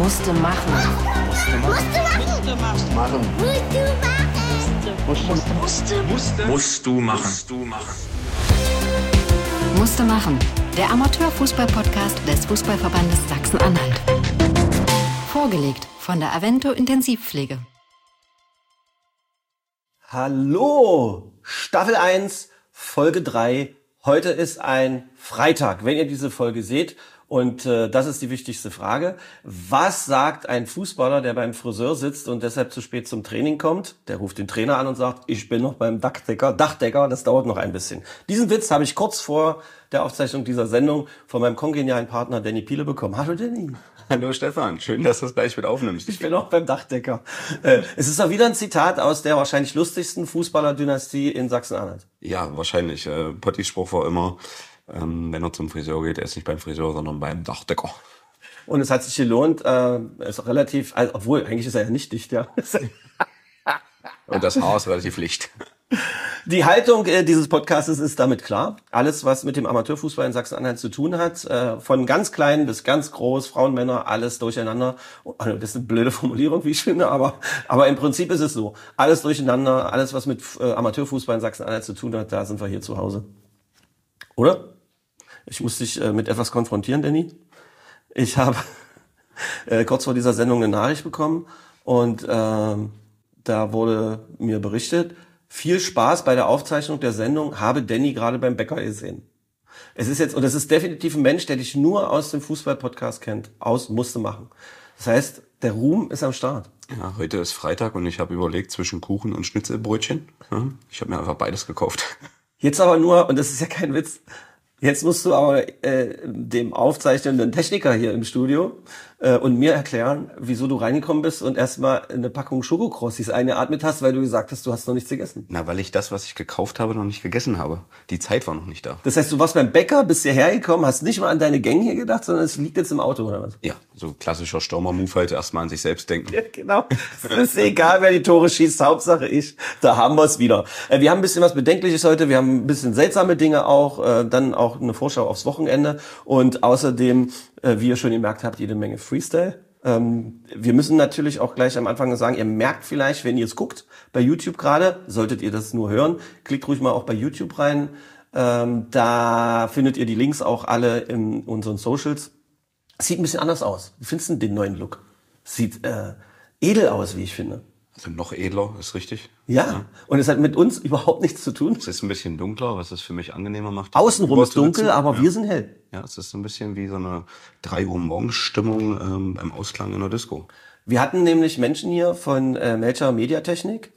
Musste machen. Musst du machen. Musste machen. Der Amateurfußball-Podcast des Fußballverbandes Sachsen-Anhalt. Vorgelegt von der Avento Intensivpflege. Hallo, Staffel 1, Folge 3. Heute ist ein Freitag, wenn ihr diese Folge seht. Und das ist die wichtigste Frage. Was sagt ein Fußballer, der beim Friseur sitzt und deshalb zu spät zum Training kommt? Der ruft den Trainer an und sagt, ich bin noch beim Dachdecker, das dauert noch ein bisschen. Diesen Witz habe ich kurz vor der Aufzeichnung dieser Sendung von meinem kongenialen Partner Danny Piele bekommen. Hallo Danny. Hallo Stefan, schön, dass du es gleich mit aufnimmst. Ich bin noch beim Dachdecker. Es ist auch wieder ein Zitat aus der wahrscheinlich lustigsten Fußballerdynastie in Sachsen-Anhalt. Ja, wahrscheinlich. Pottis Spruch war immer, wenn er zum Friseur geht, er ist nicht beim Friseur, sondern beim Dachdecker. Und es hat sich gelohnt, ist auch relativ, also, obwohl, eigentlich ist er ja nicht dicht, ja. Und das Haar ist relativ licht. Die Haltung dieses Podcastes ist damit klar. Alles, was mit dem Amateurfußball in Sachsen-Anhalt zu tun hat, von ganz klein bis ganz groß, Frauen, Männer, alles durcheinander. Also das ist eine blöde Formulierung, wie ich finde, aber im Prinzip ist es so. Alles durcheinander, alles, was mit Amateurfußball in Sachsen-Anhalt zu tun hat, da sind wir hier zu Hause. Oder? Ich muss dich mit etwas konfrontieren, Danny. Ich habe kurz vor dieser Sendung eine Nachricht bekommen und da wurde mir berichtet, viel Spaß bei der Aufzeichnung der Sendung, habe Danny gerade beim Bäcker gesehen. Es ist definitiv ein Mensch, der dich nur aus dem Fußball-Podcast kennt, aus Musste machen. Das heißt, der Ruhm ist am Start. Ja, heute ist Freitag und ich habe überlegt zwischen Kuchen und Schnitzelbrötchen. Ich habe mir einfach beides gekauft. Jetzt aber nur, und das ist ja kein Witz, jetzt musst du aber dem aufzeichnenden Techniker hier im Studio und mir erklären, wieso du reingekommen bist und erstmal eine Packung Schokokrossis eingeatmet hast, weil du gesagt hast, du hast noch nichts gegessen. Na, weil ich das, was ich gekauft habe, noch nicht gegessen habe. Die Zeit war noch nicht da. Das heißt, du warst beim Bäcker, bist hierher gekommen, hast nicht mal an deine Gänge hier gedacht, sondern es liegt jetzt im Auto, oder was? Ja, so klassischer Stürmer-Move halt, erstmal an sich selbst denken. Ja, genau. Es ist egal, wer die Tore schießt, Hauptsache ich. Da haben wir es wieder. Wir haben ein bisschen was Bedenkliches heute, wir haben ein bisschen seltsame Dinge auch, dann auch eine Vorschau aufs Wochenende und außerdem, wie ihr schon gemerkt habt, jede Menge Freestyle. Wir müssen natürlich auch gleich am Anfang sagen, ihr merkt vielleicht, wenn ihr es guckt, bei YouTube gerade, solltet ihr das nur hören, klickt ruhig mal auch bei YouTube rein. Da findet ihr die Links auch alle in unseren Socials. Sieht ein bisschen anders aus. Wie findest du den neuen Look? Sieht edel aus, wie ich finde. Also noch edler, ist richtig. Ja, und es hat mit uns überhaupt nichts zu tun. Es ist ein bisschen dunkler, was es für mich angenehmer macht. Außenrum ist dunkel, aber wir sind hell. Ja, es ist so ein bisschen wie so eine 3 Uhr morgens Stimmung beim Ausklang in der Disco. Wir hatten nämlich Menschen hier von Melcher Mediatechnik,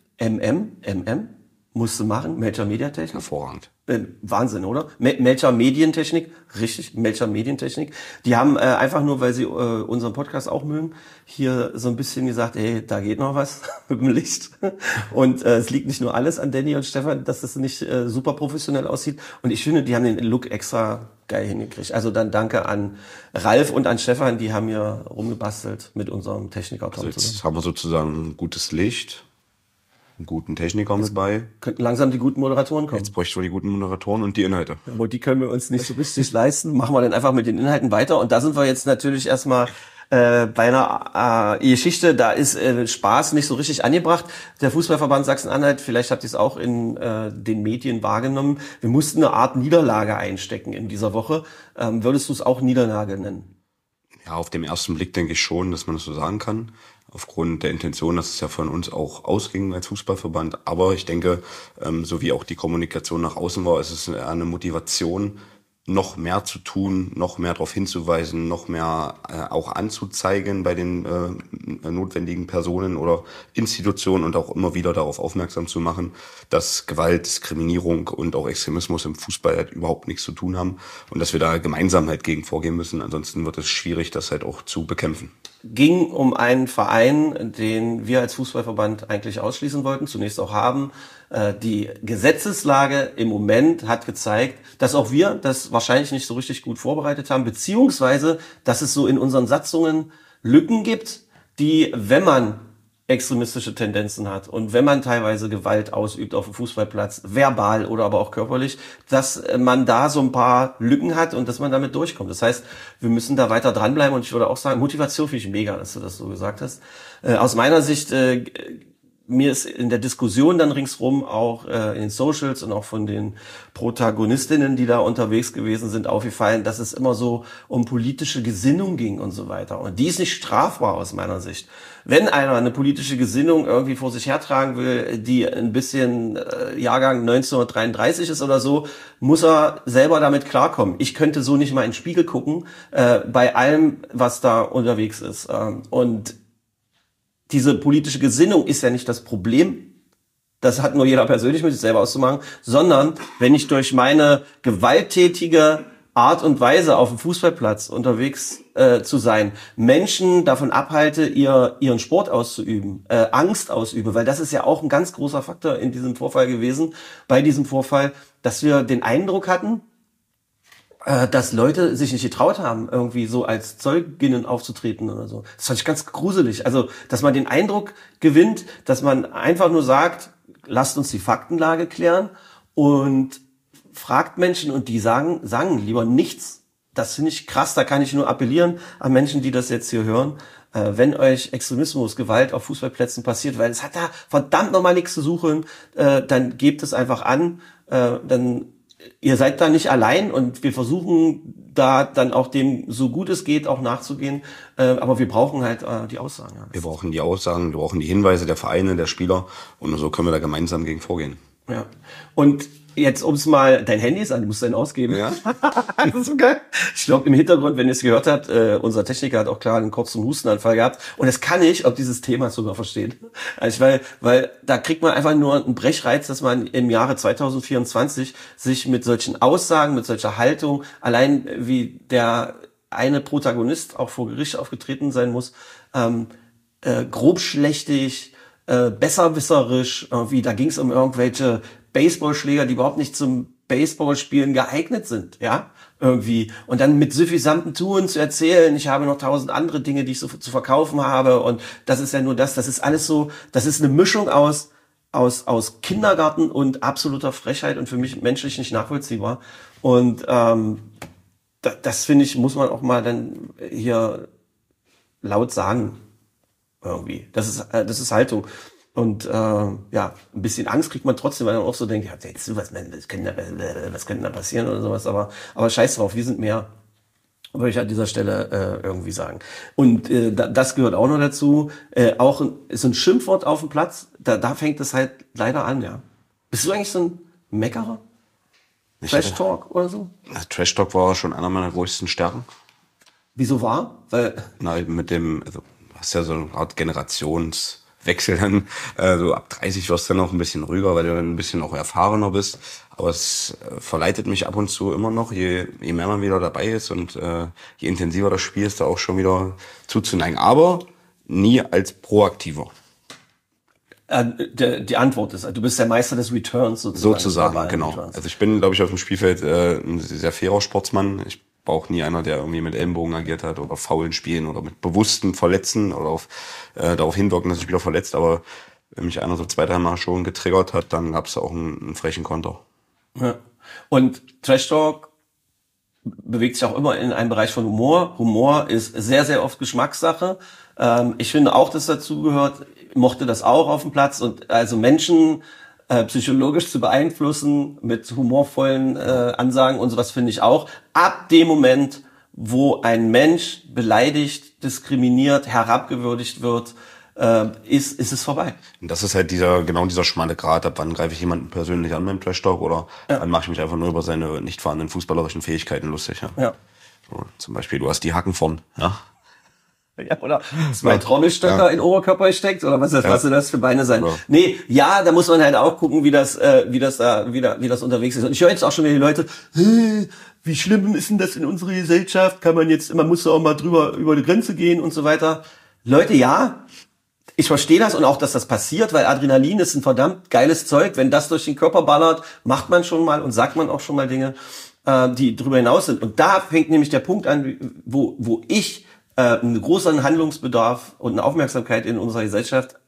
MM, musste machen, Melcher Mediatechnik. Hervorragend. Wahnsinn, oder? Melcher Medientechnik, richtig, Melcher Medientechnik. Die haben einfach nur, weil sie unseren Podcast auch mögen, hier so ein bisschen gesagt, ey, da geht noch was mit dem Licht. Und es liegt nicht nur alles an Danny und Stefan, dass das nicht super professionell aussieht. Und ich finde, die haben den Look extra geil hingekriegt. Also dann danke an Ralf und an Stefan, die haben hier rumgebastelt mit unserem Techniker. Also jetzt haben wir sozusagen ein gutes Licht, einen guten Techniker mit bei. Könnten langsam die guten Moderatoren kommen. Jetzt bräuchten wir die guten Moderatoren und die Inhalte. Aber die können wir uns nicht so richtig leisten. Machen wir dann einfach mit den Inhalten weiter. Und da sind wir jetzt natürlich erstmal bei einer Geschichte, da ist Spaß nicht so richtig angebracht. Der Fußballverband Sachsen-Anhalt, vielleicht habt ihr es auch in den Medien wahrgenommen, wir mussten eine Art Niederlage einstecken in dieser Woche. Würdest du es auch Niederlage nennen? Ja, auf dem ersten Blick denke ich schon, dass man das so sagen kann. Aufgrund der Intention, dass es ja von uns auch ausging als Fußballverband. Aber ich denke, so wie auch die Kommunikation nach außen war, ist es eine Motivation, noch mehr zu tun, noch mehr darauf hinzuweisen, noch mehr auch anzuzeigen bei den notwendigen Personen oder Institutionen und auch immer wieder darauf aufmerksam zu machen, dass Gewalt, Diskriminierung und auch Extremismus im Fußball halt überhaupt nichts zu tun haben und dass wir da gemeinsam halt gegen vorgehen müssen. Ansonsten wird es schwierig, das halt auch zu bekämpfen. Ging um einen Verein, den wir als Fußballverband eigentlich ausschließen wollten, zunächst auch haben. Die Gesetzeslage im Moment hat gezeigt, dass auch wir das wahrscheinlich nicht so richtig gut vorbereitet haben, beziehungsweise, dass es so in unseren Satzungen Lücken gibt, die, wenn man extremistische Tendenzen hat und wenn man teilweise Gewalt ausübt auf dem Fußballplatz, verbal oder aber auch körperlich, dass man da so ein paar Lücken hat und dass man damit durchkommt. Das heißt, wir müssen da weiter dranbleiben und ich würde auch sagen, Motivation finde ich mega, dass du das so gesagt hast. Aus meiner Sicht, mir ist in der Diskussion dann ringsrum auch in den Socials und auch von den Protagonistinnen, die da unterwegs gewesen sind, aufgefallen, dass es immer so um politische Gesinnung ging und so weiter. Und die ist nicht strafbar aus meiner Sicht. Wenn einer eine politische Gesinnung irgendwie vor sich hertragen will, die ein bisschen Jahrgang 1933 ist oder so, muss er selber damit klarkommen. Ich könnte so nicht mal in den Spiegel gucken, bei allem, was da unterwegs ist. Und diese politische Gesinnung ist ja nicht das Problem. Das hat nur jeder persönlich mit sich selber auszumachen, sondern wenn ich durch meine gewalttätige Art und Weise auf dem Fußballplatz unterwegs zu sein, Menschen davon abhalte, ihren Sport auszuüben, Angst ausübe, weil das ist ja auch ein ganz großer Faktor in diesem Vorfall gewesen, bei diesem Vorfall, dass wir den Eindruck hatten, dass Leute sich nicht getraut haben, irgendwie so als Zeuginnen aufzutreten oder so. Das fand ich ganz gruselig. Also, dass man den Eindruck gewinnt, dass man einfach nur sagt, lasst uns die Faktenlage klären und fragt Menschen und die sagen lieber nichts. Das finde ich krass, da kann ich nur appellieren an Menschen, die das jetzt hier hören. Wenn euch Extremismus, Gewalt auf Fußballplätzen passiert, weil es hat da verdammt nochmal nichts zu suchen, dann gebt es einfach an, dann ihr seid da nicht allein und wir versuchen da dann auch dem, so gut es geht, auch nachzugehen. Aber wir brauchen halt die Aussagen. Ja. Wir brauchen die Aussagen, wir brauchen die Hinweise der Vereine, der Spieler und nur so können wir da gemeinsam gegen vorgehen. Ja. Und jetzt, um es mal, dein Handy ist an, du musst deinen ausgeben. Ja. Das ist so geil. Ich glaube, im Hintergrund, wenn ihr es gehört habt, unser Techniker hat auch klar einen kurzen Hustenanfall gehabt. Und das kann ich, ob dieses Thema sogar versteht. Also weil da kriegt man einfach nur einen Brechreiz, dass man im Jahre 2024 sich mit solchen Aussagen, mit solcher Haltung, allein wie der eine Protagonist auch vor Gericht aufgetreten sein muss, grobschlächtig, besserwisserisch, irgendwie, da ging es um irgendwelche Baseballschläger, die überhaupt nicht zum Baseballspielen geeignet sind, ja, irgendwie. Und dann mit suffisantem Tun zu erzählen, ich habe noch 1000 andere Dinge, die ich so zu verkaufen habe und das ist ja nur das ist alles so, das ist eine Mischung aus Kindergarten und absoluter Frechheit und für mich menschlich nicht nachvollziehbar. Und das finde ich, muss man auch mal dann hier laut sagen, irgendwie. Das ist Haltung. Und ja, ein bisschen Angst kriegt man trotzdem, weil man auch so denkt, ja, jetzt was könnte da passieren oder sowas, aber scheiß drauf, wir sind mehr, würde ich an dieser Stelle irgendwie sagen. Und das gehört auch noch dazu, auch so ein Schimpfwort auf dem Platz, da fängt es halt leider an, ja. Bist du eigentlich so ein Meckerer? Trash-Talk oder so? Trash-Talk war schon einer meiner größten Stärken. Wieso war? Weil du hast ja so eine Art Generationswechsel dann, so ab 30 wirst du dann auch ein bisschen ruhiger, weil du dann ein bisschen auch erfahrener bist. Aber es verleitet mich ab und zu immer noch, je mehr man wieder dabei ist und je intensiver das Spiel ist, da auch schon wieder zuzuneigen. Aber nie als proaktiver. Die Antwort ist, du bist der Meister des Returns sozusagen, genau. Returns. Also ich bin, glaube ich, auf dem Spielfeld ein sehr fairer Sportsmann. Ich war auch nie einer, der irgendwie mit Ellenbogen agiert hat oder faulen Spielen oder mit bewussten Verletzen oder darauf hinwirken, dass sich Spieler verletzt. Aber wenn mich einer so 2-3 Mal schon getriggert hat, dann gab es auch einen frechen Konter. Ja. Und Trash Talk bewegt sich auch immer in einem Bereich von Humor. Humor ist sehr, sehr oft Geschmackssache. Ich finde auch, dass dazu gehört, mochte das auch auf dem Platz und also Menschen psychologisch zu beeinflussen mit humorvollen Ansagen und sowas finde ich auch. Ab dem Moment, wo ein Mensch beleidigt, diskriminiert, herabgewürdigt wird, ist es vorbei. Und das ist halt dieser schmale Grat, ab wann greife ich jemanden persönlich an beim Trash-Talk oder wann mache ich mich einfach nur über seine nicht vorhandenen fußballerischen Fähigkeiten lustig. Ja. So, zum Beispiel, du hast die Hacken vorn, ja. Ja, oder 2 Trommelstöcker in Oberkörper gesteckt oder was soll das für Beine sein? Ja. Nee, ja, da muss man halt auch gucken, wie das unterwegs ist. Und ich höre jetzt auch schon wieder die Leute, wie schlimm ist denn das in unserer Gesellschaft? Man muss da auch mal drüber über die Grenze gehen und so weiter. Leute, ja, ich verstehe das und auch, dass das passiert, weil Adrenalin ist ein verdammt geiles Zeug. Wenn das durch den Körper ballert, macht man schon mal und sagt man auch schon mal Dinge, die darüber hinaus sind. Und da fängt nämlich der Punkt an, wo ich einen großen Handlungsbedarf und eine Aufmerksamkeit in unserer Gesellschaft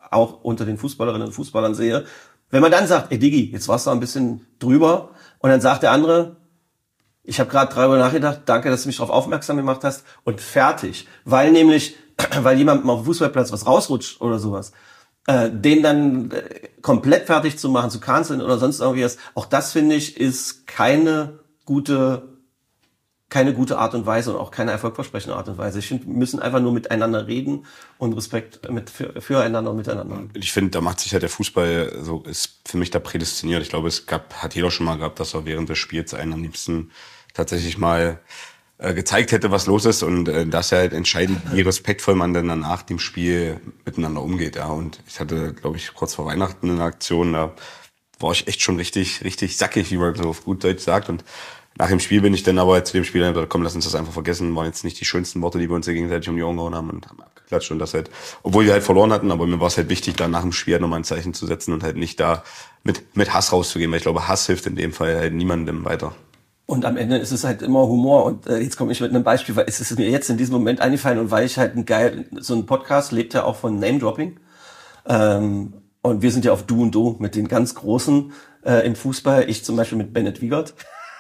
auch unter den Fußballerinnen und Fußballern sehe, wenn man dann sagt, ey Digi, jetzt warst du ein bisschen drüber, und dann sagt der andere, ich habe gerade darüber nachgedacht, danke, dass du mich darauf aufmerksam gemacht hast, und fertig. Weil jemand mal auf dem Fußballplatz was rausrutscht oder sowas, den dann komplett fertig zu machen, zu canceln oder sonst irgendwie was, auch das, finde ich, ist keine gute Art und Weise und auch keine erfolgversprechende Art und Weise. Ich finde, wir müssen einfach nur miteinander reden und Respekt füreinander und miteinander. Ich finde, da macht sich ja der Fußball, so ist für mich da prädestiniert. Ich glaube, hat jeder schon mal gehabt, dass er während des Spiels einen am liebsten tatsächlich mal gezeigt hätte, was los ist, und das ja halt entscheidend, wie respektvoll man denn dann nach dem Spiel miteinander umgeht. Ja. Und ich hatte, glaube ich, kurz vor Weihnachten eine Aktion, da war ich echt schon richtig sackig, wie man so auf gut Deutsch sagt, und nach dem Spiel bin ich dann aber zu dem Spieler gesagt, komm, lass uns das einfach vergessen. Waren jetzt nicht die schönsten Worte, die wir uns hier gegenseitig um die Ohren gehauen haben, und haben abgeklatscht, und das halt, obwohl wir halt verloren hatten, aber mir war es halt wichtig, da nach dem Spiel halt nochmal ein Zeichen zu setzen und halt nicht da mit Hass rauszugehen, weil ich glaube, Hass hilft in dem Fall halt niemandem weiter. Und am Ende ist es halt immer Humor. Und jetzt komme ich mit einem Beispiel, weil es ist mir jetzt in diesem Moment eingefallen, und weil ich halt so ein Podcast lebt ja auch von Name-Dropping. Und wir sind ja auf Du und Du mit den ganz Großen im Fußball. Ich zum Beispiel mit Bennett Wiegert.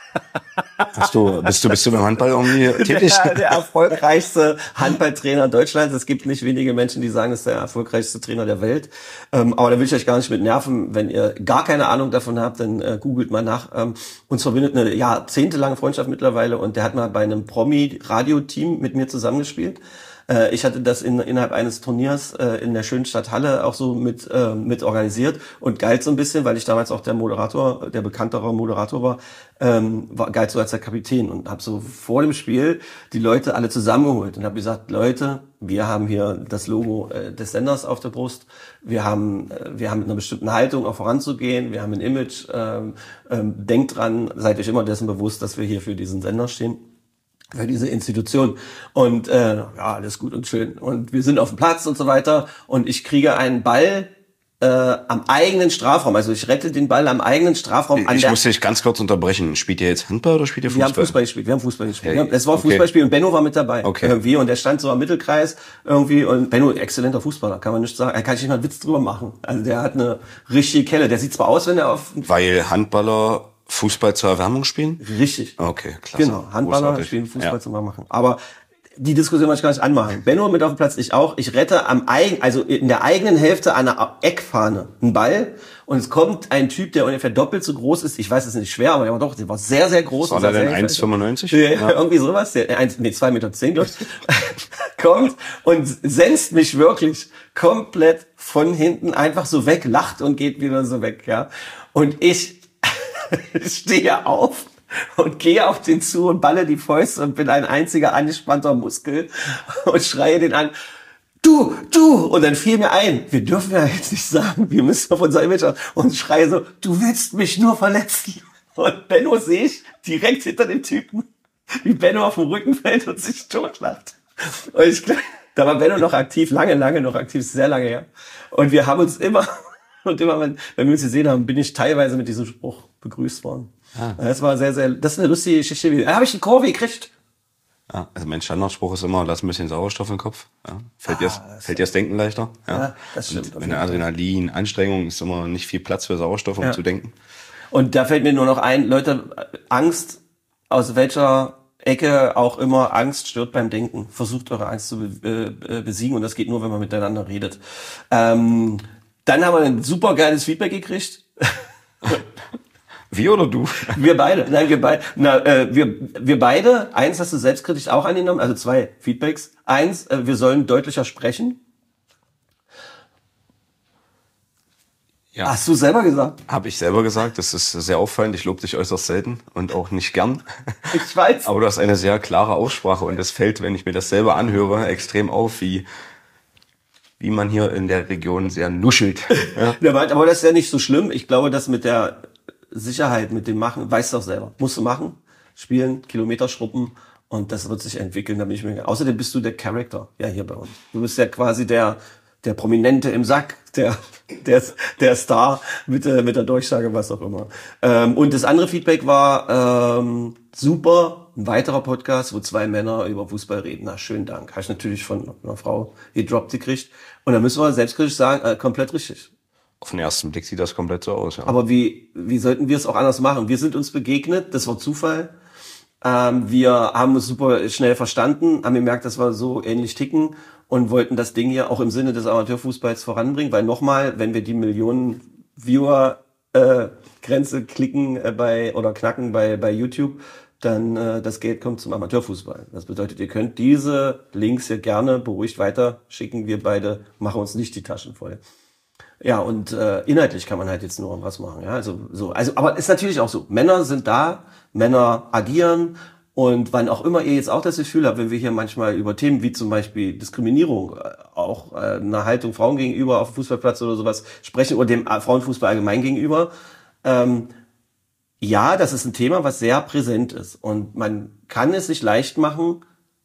Bist du beim Handball irgendwie tätig? Der erfolgreichste Handballtrainer Deutschlands. Es gibt nicht wenige Menschen, die sagen, das ist der erfolgreichste Trainer der Welt. Aber da will ich euch gar nicht mit nerven. Wenn ihr gar keine Ahnung davon habt, dann googelt mal nach. Uns verbindet eine jahrzehntelange Freundschaft mittlerweile, und der hat mal bei einem Promi-Radio-Team mit mir zusammengespielt. Ich hatte das innerhalb eines Turniers in der schönen Stadt Halle auch so mit organisiert, und galt so ein bisschen, weil ich damals auch der bekanntere Moderator war, galt so als der Kapitän, und habe so vor dem Spiel die Leute alle zusammengeholt und habe gesagt, Leute, wir haben hier das Logo des Senders auf der Brust, wir haben mit einer bestimmten Haltung auch voranzugehen, wir haben ein Image, denkt dran, seid euch immer dessen bewusst, dass wir hier für diesen Sender stehen, für diese Institution, und alles gut und schön, und wir sind auf dem Platz und so weiter, und ich kriege einen Ball am eigenen Strafraum, also ich rette den Ball am eigenen Strafraum. Ich muss dich ganz kurz unterbrechen. Spielt ihr jetzt Handball oder spielt ihr Fußball? Wir haben Fußball gespielt. Okay. Es war Fußballspiel, und Benno war mit dabei. Okay. Irgendwie, und der stand so am Mittelkreis irgendwie, und Benno, exzellenter Fußballer, kann man nicht sagen. Da kann ich nicht mal einen Witz drüber machen. Also der hat eine richtige Kelle. Der sieht zwar aus, wenn er Weil Handballer Fußball zur Erwärmung spielen? Richtig. Okay, klasse. Genau, Handballer spielen Fußball zum Machen. Aber die Diskussion wollte ich gar nicht anmachen. Benno mit auf dem Platz, ich auch. Ich rette also in der eigenen Hälfte einer Eckfahne einen Ball, und es kommt ein Typ, der ungefähr doppelt so groß ist. Ich weiß, es ist nicht schwer, aber der war sehr, sehr groß. War der denn 1,95? Ja, irgendwie sowas. Der 2,10 Meter, glaube ich. Kommt und senzt mich wirklich komplett von hinten einfach so weg, lacht und geht wieder so weg, ja. Und ich stehe auf und gehe auf den zu und balle die Fäuste und bin ein einziger angespannter Muskel und schreie den an, du! Und dann fiel mir ein, wir dürfen ja jetzt nicht sagen, wir müssen auf unser Image aus, und schreie so, du willst mich nur verletzen. Und Benno sehe ich direkt hinter dem Typen, wie Benno auf dem Rücken fällt und sich totlacht. Und da war Benno noch aktiv, lange noch aktiv, sehr lange her. Und wir haben uns immer, wenn wir uns gesehen haben, bin ich teilweise mit diesem Spruch begrüßt worden. Das war das ist eine lustige Geschichte. Da habe ich die Kurve gekriegt. Ja, also mein Standardspruch ist immer, lass ein bisschen Sauerstoff im Kopf. Ja. Fällt dir das Denken leichter? Ja, das stimmt. Und wenn der Adrenalin, Anstrengung, ist immer nicht viel Platz für Sauerstoff, um zu denken. Und da fällt mir nur noch ein, Leute, Angst, aus welcher Ecke auch immer, Angst stört beim Denken. Versucht eure Angst zu besiegen, und das geht nur, wenn man miteinander redet. Dann haben wir ein super geiles Feedback gekriegt. Wir oder du? Wir beide. Nein, wir beide. Wir beide. Eins hast du selbstkritisch auch angenommen, also 2 Feedbacks. 1, wir sollen deutlicher sprechen. Ja. Hast du selber gesagt? Habe ich selber gesagt. Das ist sehr auffallend. Ich lobe dich äußerst selten und auch nicht gern. Ich weiß. Aber du hast eine sehr klare Aussprache, und es fällt, wenn ich mir das selber anhöre, extrem auf, wie man hier in der Region sehr nuschelt. Ja. Aber das ist ja nicht so schlimm. Ich glaube, dass mit der Sicherheit, mit dem Machen, weißt du auch selber. Musst du machen, spielen, Kilometer schruppen, und das wird sich entwickeln. Da bin ich mir. Außerdem bist du der Character, ja, hier bei uns. Du bist ja quasi der Prominente im Sack, der Star mit der Durchsage, was auch immer. Und das andere Feedback war super, ein weiterer Podcast, wo 2 Männer über Fußball reden. Na, schönen Dank. Habe ich natürlich von einer Frau gedroppt gekriegt. Und da müssen wir selbstkritisch sagen, komplett richtig. Auf den ersten Blick sieht das komplett so aus, ja. Aber wie sollten wir es auch anders machen? Wir sind uns begegnet, das war Zufall. Wir haben uns super schnell verstanden, haben gemerkt, dass wir so ähnlich ticken und wollten das Ding hier auch im Sinne des Amateurfußballs voranbringen, weil nochmal, wenn wir die Millionen Viewer Grenze klicken oder knacken bei YouTube, dann das Geld kommt zum Amateurfußball. Das bedeutet, ihr könnt diese Links hier gerne beruhigt weiter schicken. Wir beide machen uns nicht die Taschen voll. Ja, und inhaltlich kann man halt jetzt nur was machen. Ja, also aber ist natürlich auch so. Männer sind da, Männer agieren und wann auch immer ihr jetzt auch das Gefühl habt, wenn wir hier manchmal über Themen wie zum Beispiel Diskriminierung, auch eine Haltung Frauen gegenüber auf dem Fußballplatz oder sowas sprechen oder dem Frauenfußball allgemein gegenüber, ja, das ist ein Thema, was sehr präsent ist und man kann es sich leicht machen,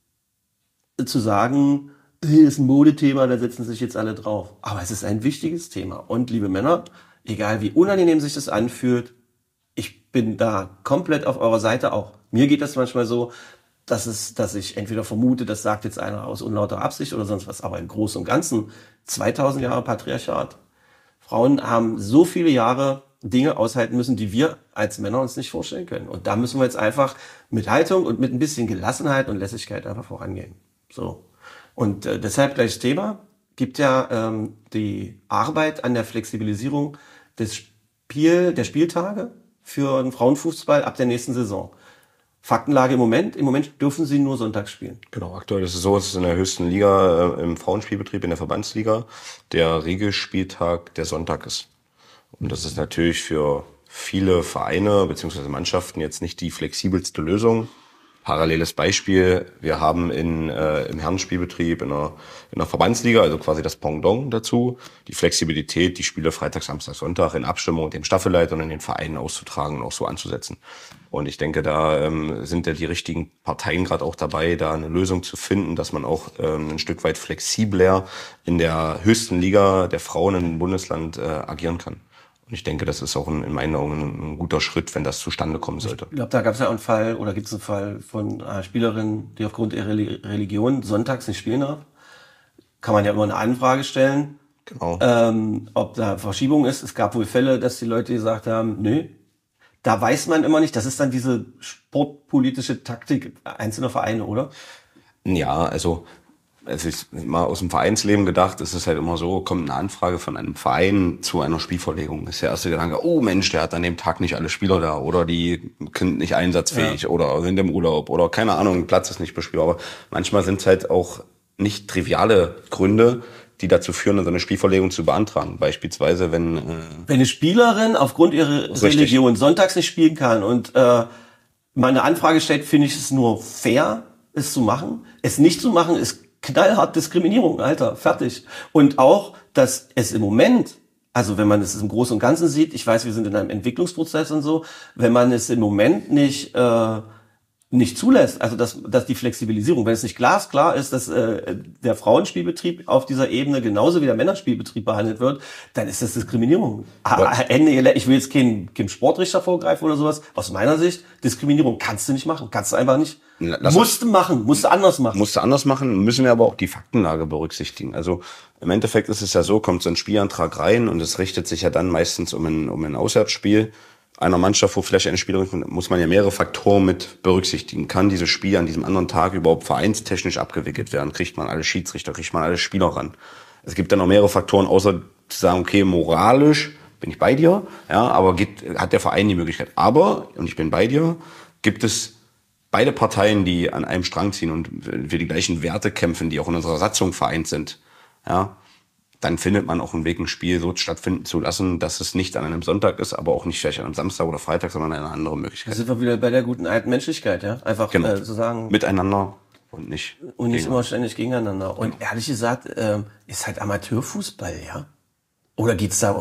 zu sagen, hier ist ein Modethema, da setzen sich jetzt alle drauf. Aber es ist ein wichtiges Thema. Und liebe Männer, egal wie unangenehm sich das anfühlt, ich bin da komplett auf eurer Seite auch. Mir geht das manchmal so, dass ich entweder vermute, das sagt jetzt einer aus unlauter Absicht oder sonst was, aber im Großen und Ganzen 2000 Jahre Patriarchat. Frauen haben so viele Jahre Dinge aushalten müssen, die wir als Männer uns nicht vorstellen können. Und da müssen wir jetzt einfach mit Haltung und mit ein bisschen Gelassenheit und Lässigkeit einfach vorangehen. So. Und deshalb gleich das Thema. Gibt ja die Arbeit an der Flexibilisierung der Spieltage für den Frauenfußball ab der nächsten Saison. Faktenlage im Moment dürfen sie nur sonntags spielen. Genau, aktuell ist es so, es ist in der höchsten Liga, im Frauenspielbetrieb, in der Verbandsliga, der Regelspieltag der Sonntag ist. Und das ist natürlich für viele Vereine bzw. Mannschaften jetzt nicht die flexibelste Lösung. Paralleles Beispiel, wir haben im Herrenspielbetrieb in der Verbandsliga, also quasi das Pendant dazu, die Flexibilität, die Spiele Freitag, Samstag, Sonntag in Abstimmung mit dem Stellvertreter und in den Vereinen auszutragen und auch so anzusetzen. Und ich denke, da sind ja die richtigen Parteien gerade auch dabei, da eine Lösung zu finden, dass man auch ein Stück weit flexibler in der höchsten Liga der Frauen im Bundesland agieren kann. Und ich denke, das ist auch in meinen Augen ein guter Schritt, wenn das zustande kommen sollte. Ich glaube, da gab es ja einen Fall, oder gibt es einen Fall von einer Spielerin, die aufgrund ihrer Religion sonntags nicht spielen darf. Kann man ja immer eine Anfrage stellen, Genau. ob da Verschiebung ist. Es gab wohl Fälle, dass die Leute gesagt haben, nö. Da weiß man immer nicht, das ist dann diese sportpolitische Taktik einzelner Vereine, oder? Ja, also es ist mal aus dem Vereinsleben gedacht, es ist halt immer so, kommt eine Anfrage von einem Verein zu einer Spielverlegung. Das ist der erste Gedanke, oh Mensch, der hat an dem Tag nicht alle Spieler da oder die sind nicht einsatzfähig oder sind im Urlaub oder keine Ahnung, Platz ist nicht bespielbar. Aber manchmal sind es halt auch nicht triviale Gründe, die dazu führen, so eine Spielverlegung zu beantragen. Beispielsweise, wenn eine Spielerin aufgrund ihrer Religion sonntags nicht spielen kann und mal eine Anfrage stellt, finde ich es nur fair, es zu machen. Es nicht zu machen, ist knallhart Diskriminierung, Alter, fertig. Und auch, dass es im Moment, also wenn man es im Großen und Ganzen sieht, ich weiß, wir sind in einem Entwicklungsprozess und so, wenn man es im Moment nicht zulässt, also dass die Flexibilisierung, wenn es nicht glasklar ist, dass der Frauenspielbetrieb auf dieser Ebene genauso wie der Männerspielbetrieb behandelt wird, dann ist das Diskriminierung. Ich will jetzt keinem Sportrichter vorgreifen oder sowas. Aus meiner Sicht, Diskriminierung kannst du nicht machen. Kannst du einfach nicht. Musst du anders machen. Müssen wir aber auch die Faktenlage berücksichtigen. Also im Endeffekt ist es ja so, kommt so ein Spielantrag rein und es richtet sich ja dann meistens um ein Auswärtsspiel einer Mannschaft, wo vielleicht eine Spielerin, muss man ja mehrere Faktoren mit berücksichtigen. Kann dieses Spiel an diesem anderen Tag überhaupt vereinstechnisch abgewickelt werden? Kriegt man alle Schiedsrichter, kriegt man alle Spieler ran? Es gibt dann noch mehrere Faktoren, außer zu sagen, okay, moralisch bin ich bei dir, ja, aber hat der Verein die Möglichkeit. Aber, und ich bin bei dir, gibt es beide Parteien, die an einem Strang ziehen und für die gleichen Werte kämpfen, die auch in unserer Satzung vereint sind, ja, dann findet man auch einen Weg, ein Spiel so stattfinden zu lassen, dass es nicht an einem Sonntag ist, aber auch nicht vielleicht an einem Samstag oder Freitag, sondern eine andere Möglichkeit. Da sind wir wieder bei der guten alten Menschlichkeit, ja? Einfach zu sagen. Miteinander und nicht immer ständig gegeneinander. Und ehrlich gesagt, ist halt Amateurfußball, ja? Oder geht's da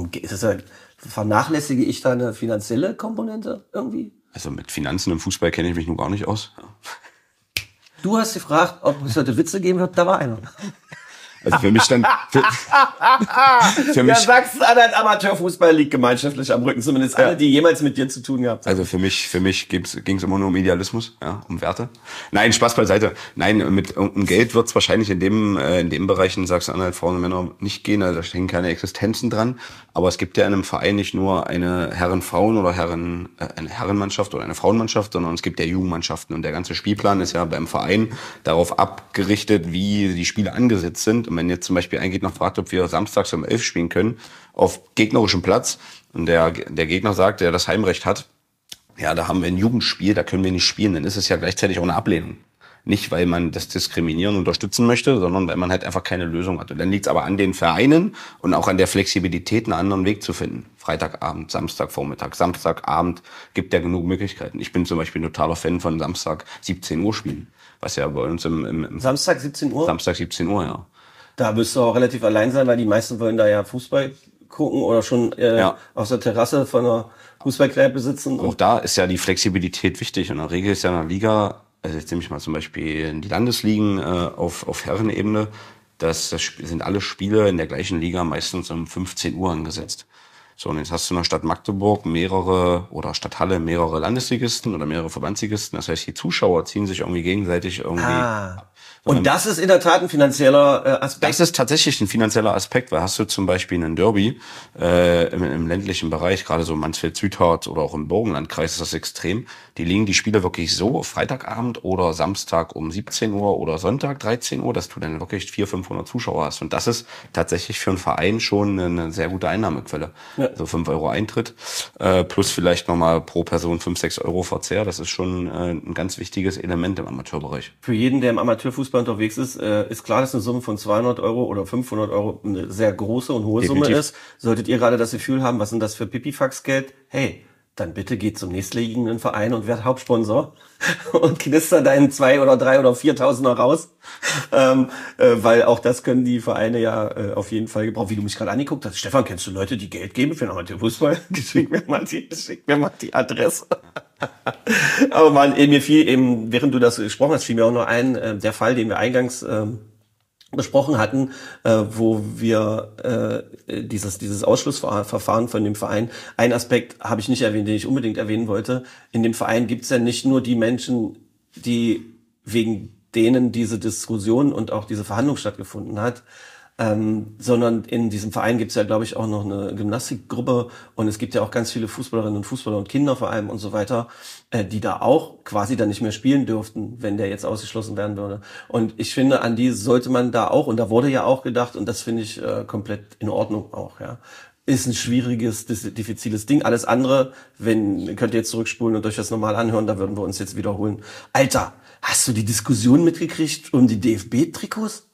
vernachlässige ich da eine finanzielle Komponente irgendwie? Also mit Finanzen im Fußball kenne ich mich nun gar nicht aus. Ja. Du hast gefragt, ob es heute Witze geben wird, da war einer. Also für mich dann... Für mich, ja, Sachsen-Anhalt Amateurfußball liegt gemeinschaftlich am Rücken, zumindest alle, die jemals mit dir zu tun gehabt haben. also für mich ging es immer nur um Idealismus, ja, um Werte. Nein, Spaß beiseite. Nein, um Geld wird es wahrscheinlich in dem Bereich in Sachsen-Anhalt Frauen und Männer nicht gehen, also da stehen keine Existenzen dran. Aber es gibt ja in einem Verein nicht nur eine Herren-Frauen oder eine Herrenmannschaft oder eine Frauenmannschaft, sondern es gibt ja Jugendmannschaften und der ganze Spielplan ist ja beim Verein darauf abgerichtet, wie die Spiele angesetzt sind. Und wenn jetzt zum Beispiel ein Gegner fragt, ob wir samstags um 11 spielen können, auf gegnerischem Platz, und der Gegner sagt, der das Heimrecht hat, ja, da haben wir ein Jugendspiel, da können wir nicht spielen, dann ist es ja gleichzeitig auch eine Ablehnung. Nicht, weil man das Diskriminieren unterstützen möchte, sondern weil man halt einfach keine Lösung hat. Und dann liegt es aber an den Vereinen und auch an der Flexibilität, einen anderen Weg zu finden. Freitagabend, Samstagvormittag, Samstagabend gibt ja genug Möglichkeiten. Ich bin zum Beispiel ein totaler Fan von Samstag 17 Uhr spielen, was ja bei uns im Samstag 17 Uhr? Samstag 17 Uhr, ja. Da wirst du auch relativ allein sein, weil die meisten wollen da ja Fußball gucken oder schon auf der Terrasse von einer Fußballkneipe sitzen. Auch da ist ja die Flexibilität wichtig. Und in der Regel ist ja in der Liga, also jetzt nehme ich mal zum Beispiel die Landesligen auf Herrenebene, das sind alle Spiele in der gleichen Liga meistens um 15 Uhr angesetzt. So, und jetzt hast du in der Stadt Magdeburg Stadt Halle mehrere Landesligisten oder mehrere Verbandsligisten. Das heißt, die Zuschauer ziehen sich irgendwie gegenseitig irgendwie. Und das ist in der Tat ein finanzieller Aspekt. Das ist tatsächlich ein finanzieller Aspekt, weil hast du zum Beispiel einen Derby im ländlichen Bereich, gerade so Mansfeld-Südhardt oder auch im Burgenlandkreis ist das extrem. Die legen die Spiele wirklich so auf Freitagabend oder Samstag um 17 Uhr oder Sonntag 13 Uhr, dass du dann wirklich 400-500 Zuschauer hast. Und das ist tatsächlich für einen Verein schon eine sehr gute Einnahmequelle. Ja. So 5 Euro Eintritt plus vielleicht nochmal pro Person 5-6 Euro Verzehr. Das ist schon ein ganz wichtiges Element im Amateurbereich. Für jeden, der im Amateurfußball unterwegs ist klar, dass eine Summe von 200 Euro oder 500 Euro eine sehr große und hohe Definitiv. Summe ist. Solltet ihr gerade das Gefühl haben, was sind das für Pipifax-Geld? Hey, dann bitte geht zum nächstliegenden Verein und werd Hauptsponsor und knister deinen 2.000 oder 3.000 oder 4.000er raus, weil auch das können die Vereine ja auf jeden Fall gebrauchen. Wie du mich gerade angeguckt hast, Stefan, kennst du Leute, die Geld geben für den Amateurfußball? Schick mir mal die Adresse. Aber man, mir fiel eben, während du das gesprochen hast, fiel mir auch noch ein, der Fall, den wir eingangs besprochen hatten, wo wir dieses Ausschlussverfahren von dem Verein, ein Aspekt habe ich nicht erwähnt, den ich unbedingt erwähnen wollte. In dem Verein gibt es ja nicht nur die Menschen, die wegen denen diese Diskussion und auch diese Verhandlung stattgefunden hat, sondern in diesem Verein gibt es ja, glaube ich, auch noch eine Gymnastikgruppe und es gibt ja auch ganz viele Fußballerinnen und Fußballer und Kinder vor allem und so weiter, die da auch quasi dann nicht mehr spielen dürften, wenn der jetzt ausgeschlossen werden würde. Und ich finde, an die sollte man da auch, und da wurde ja auch gedacht, und das finde ich komplett in Ordnung auch, ja. Ist ein schwieriges, diffiziles Ding. Alles andere, könnt ihr jetzt zurückspulen und euch das nochmal anhören, da würden wir uns jetzt wiederholen. Alter, hast du die Diskussion mitgekriegt um die DFB-Trikots?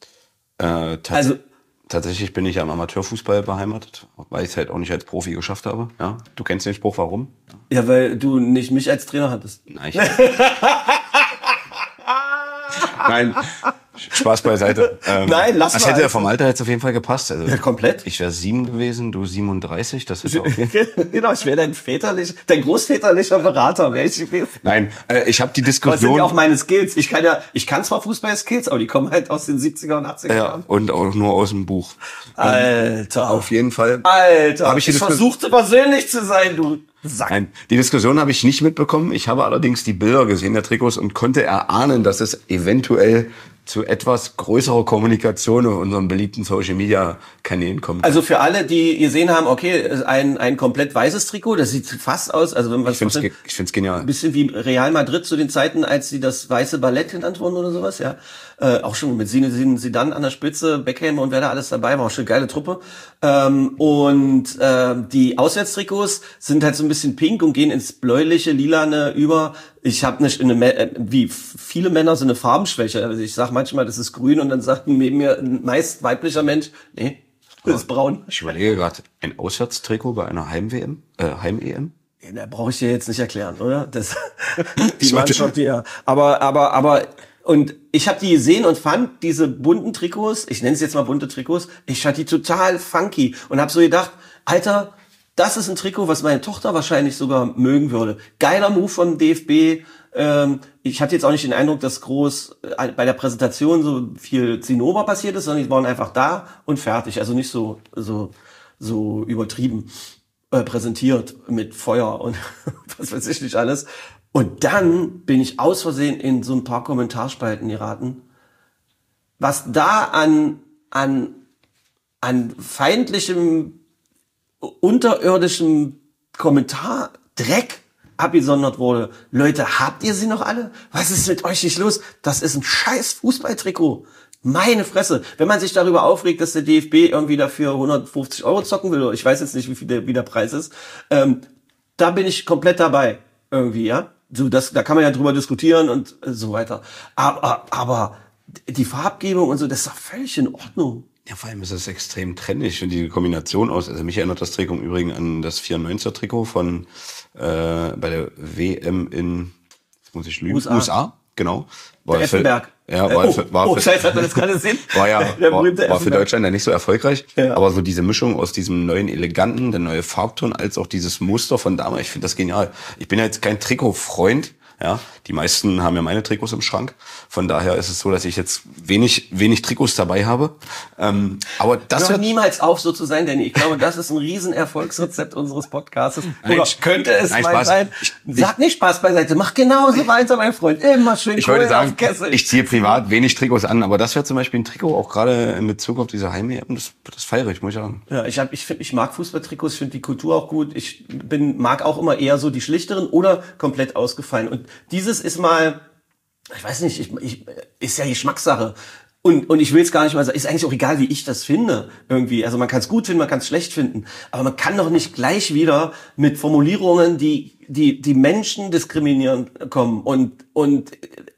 Tatsächlich bin ich ja im Amateurfußball beheimatet, weil ich es halt auch nicht als Profi geschafft habe. Ja, du kennst den Spruch, warum? Ja, weil du nicht mich als Trainer hattest. Nein, Nein, Spaß beiseite. Nein, lass das mal. hätte ja vom Alter jetzt auf jeden Fall gepasst. Also, ja, komplett. Ich wäre 7 gewesen, du 37. Das ist genau, ich wäre dein großväterlicher Berater wäre ich gewesen. Nein, ich habe die Diskussion. Das sind ja auch meine Skills. Ich kann zwar Fußball-Skills, aber die kommen halt aus den 70er und 80er Jahren. Ja, und auch nur aus dem Buch. Alter. Auf jeden Fall. Alter. Ich versuchte persönlich zu sein, du Sack. Nein, die Diskussion habe ich nicht mitbekommen. Ich habe allerdings die Bilder gesehen der Trikots und konnte erahnen, dass es eventuell zu etwas größerer Kommunikation auf unseren beliebten Social-Media-Kanälen kommt. Also für alle, die gesehen haben, okay, ein komplett weißes Trikot, das sieht fast aus, also wenn man ich find's genial. Ein bisschen wie Real Madrid zu den Zeiten, als sie das weiße Ballett genannt wurden oder sowas, ja. Auch schon mit Zidane an der Spitze, Beckham und wer da alles dabei war, auch schon eine geile Truppe. Die Auswärtstrikots sind halt so ein bisschen pink und gehen ins bläuliche, lilane über. Ich habe wie viele Männer so eine Farbenschwäche. Also ich sag manchmal, das ist grün und dann sagt neben mir ein meist weiblicher Mensch, nee, das ist braun. Ich überlege gerade, ein Auswärtstrikot bei einer Heim-EM? Ja, da brauche ich dir jetzt nicht erklären, oder? Die Mannschaft, ja. Aber und ich habe die gesehen und fand diese bunten Trikots, ich nenne es jetzt mal bunte Trikots, ich fand die total funky und habe so gedacht, Alter, das ist ein Trikot, was meine Tochter wahrscheinlich sogar mögen würde. Geiler Move vom DFB, Ich hatte jetzt auch nicht den Eindruck, dass groß bei der Präsentation so viel Zinnober passiert ist, sondern die waren einfach da und fertig. Also nicht so übertrieben präsentiert mit Feuer und was weiß ich nicht alles. Und dann bin ich aus Versehen in so ein paar Kommentarspalten geraten. Was da an feindlichem, unterirdischem Kommentardreck abgesondert wurde. Leute, habt ihr sie noch alle? Was ist mit euch nicht los? Das ist ein scheiß Fußballtrikot. Meine Fresse. Wenn man sich darüber aufregt, dass der DFB irgendwie dafür 150 € zocken will, ich weiß jetzt nicht, wie der Preis ist, da bin ich komplett dabei. Irgendwie, ja. So, da kann man ja drüber diskutieren und so weiter. Aber die Farbgebung und so, das ist doch völlig in Ordnung. Ja, vor allem ist es extrem trendig und die Kombination aus, also mich erinnert das Trikot im Übrigen an das 94er Trikot von bei der WM in, jetzt muss ich lügen, USA, genau. Der Effenberg. Scheiße, hat man das gerade gesehen? War für Deutschland ja nicht so erfolgreich, ja. Aber so diese Mischung aus diesem neuen Eleganten, der neue Farbton, als auch dieses Muster von damals, ich finde das genial. Ich bin ja jetzt kein Trikotfreund, ja, die meisten haben ja meine Trikots im Schrank. Von daher ist es so, dass ich jetzt wenig Trikots dabei habe. Aber das hört niemals auf, so zu sein, Danny. Ich glaube, das ist ein Riesenerfolgsrezept unseres Podcasts. Oder könnte es mal sein? Sag nicht Spaß beiseite. Mach genauso weiter, mein Freund. Immer schön. Ich wollte sagen, ich ziehe privat wenig Trikots an, aber das wäre zum Beispiel ein Trikot, auch gerade in Bezug auf diese Heim-EM, das feiere ich, muss ich sagen. Ja, ich mag Fußballtrikots, ich finde die Kultur auch gut. Ich mag auch immer eher so die schlichteren oder komplett ausgefallen. Und dieses ist mal, ich weiß nicht, ist ja Geschmackssache. Und ich will es gar nicht mal sagen, ist eigentlich auch egal, wie ich das finde, irgendwie. Also man kann es gut finden, man kann es schlecht finden. Aber man kann doch nicht gleich wieder mit Formulierungen, die Menschen diskriminieren, kommen und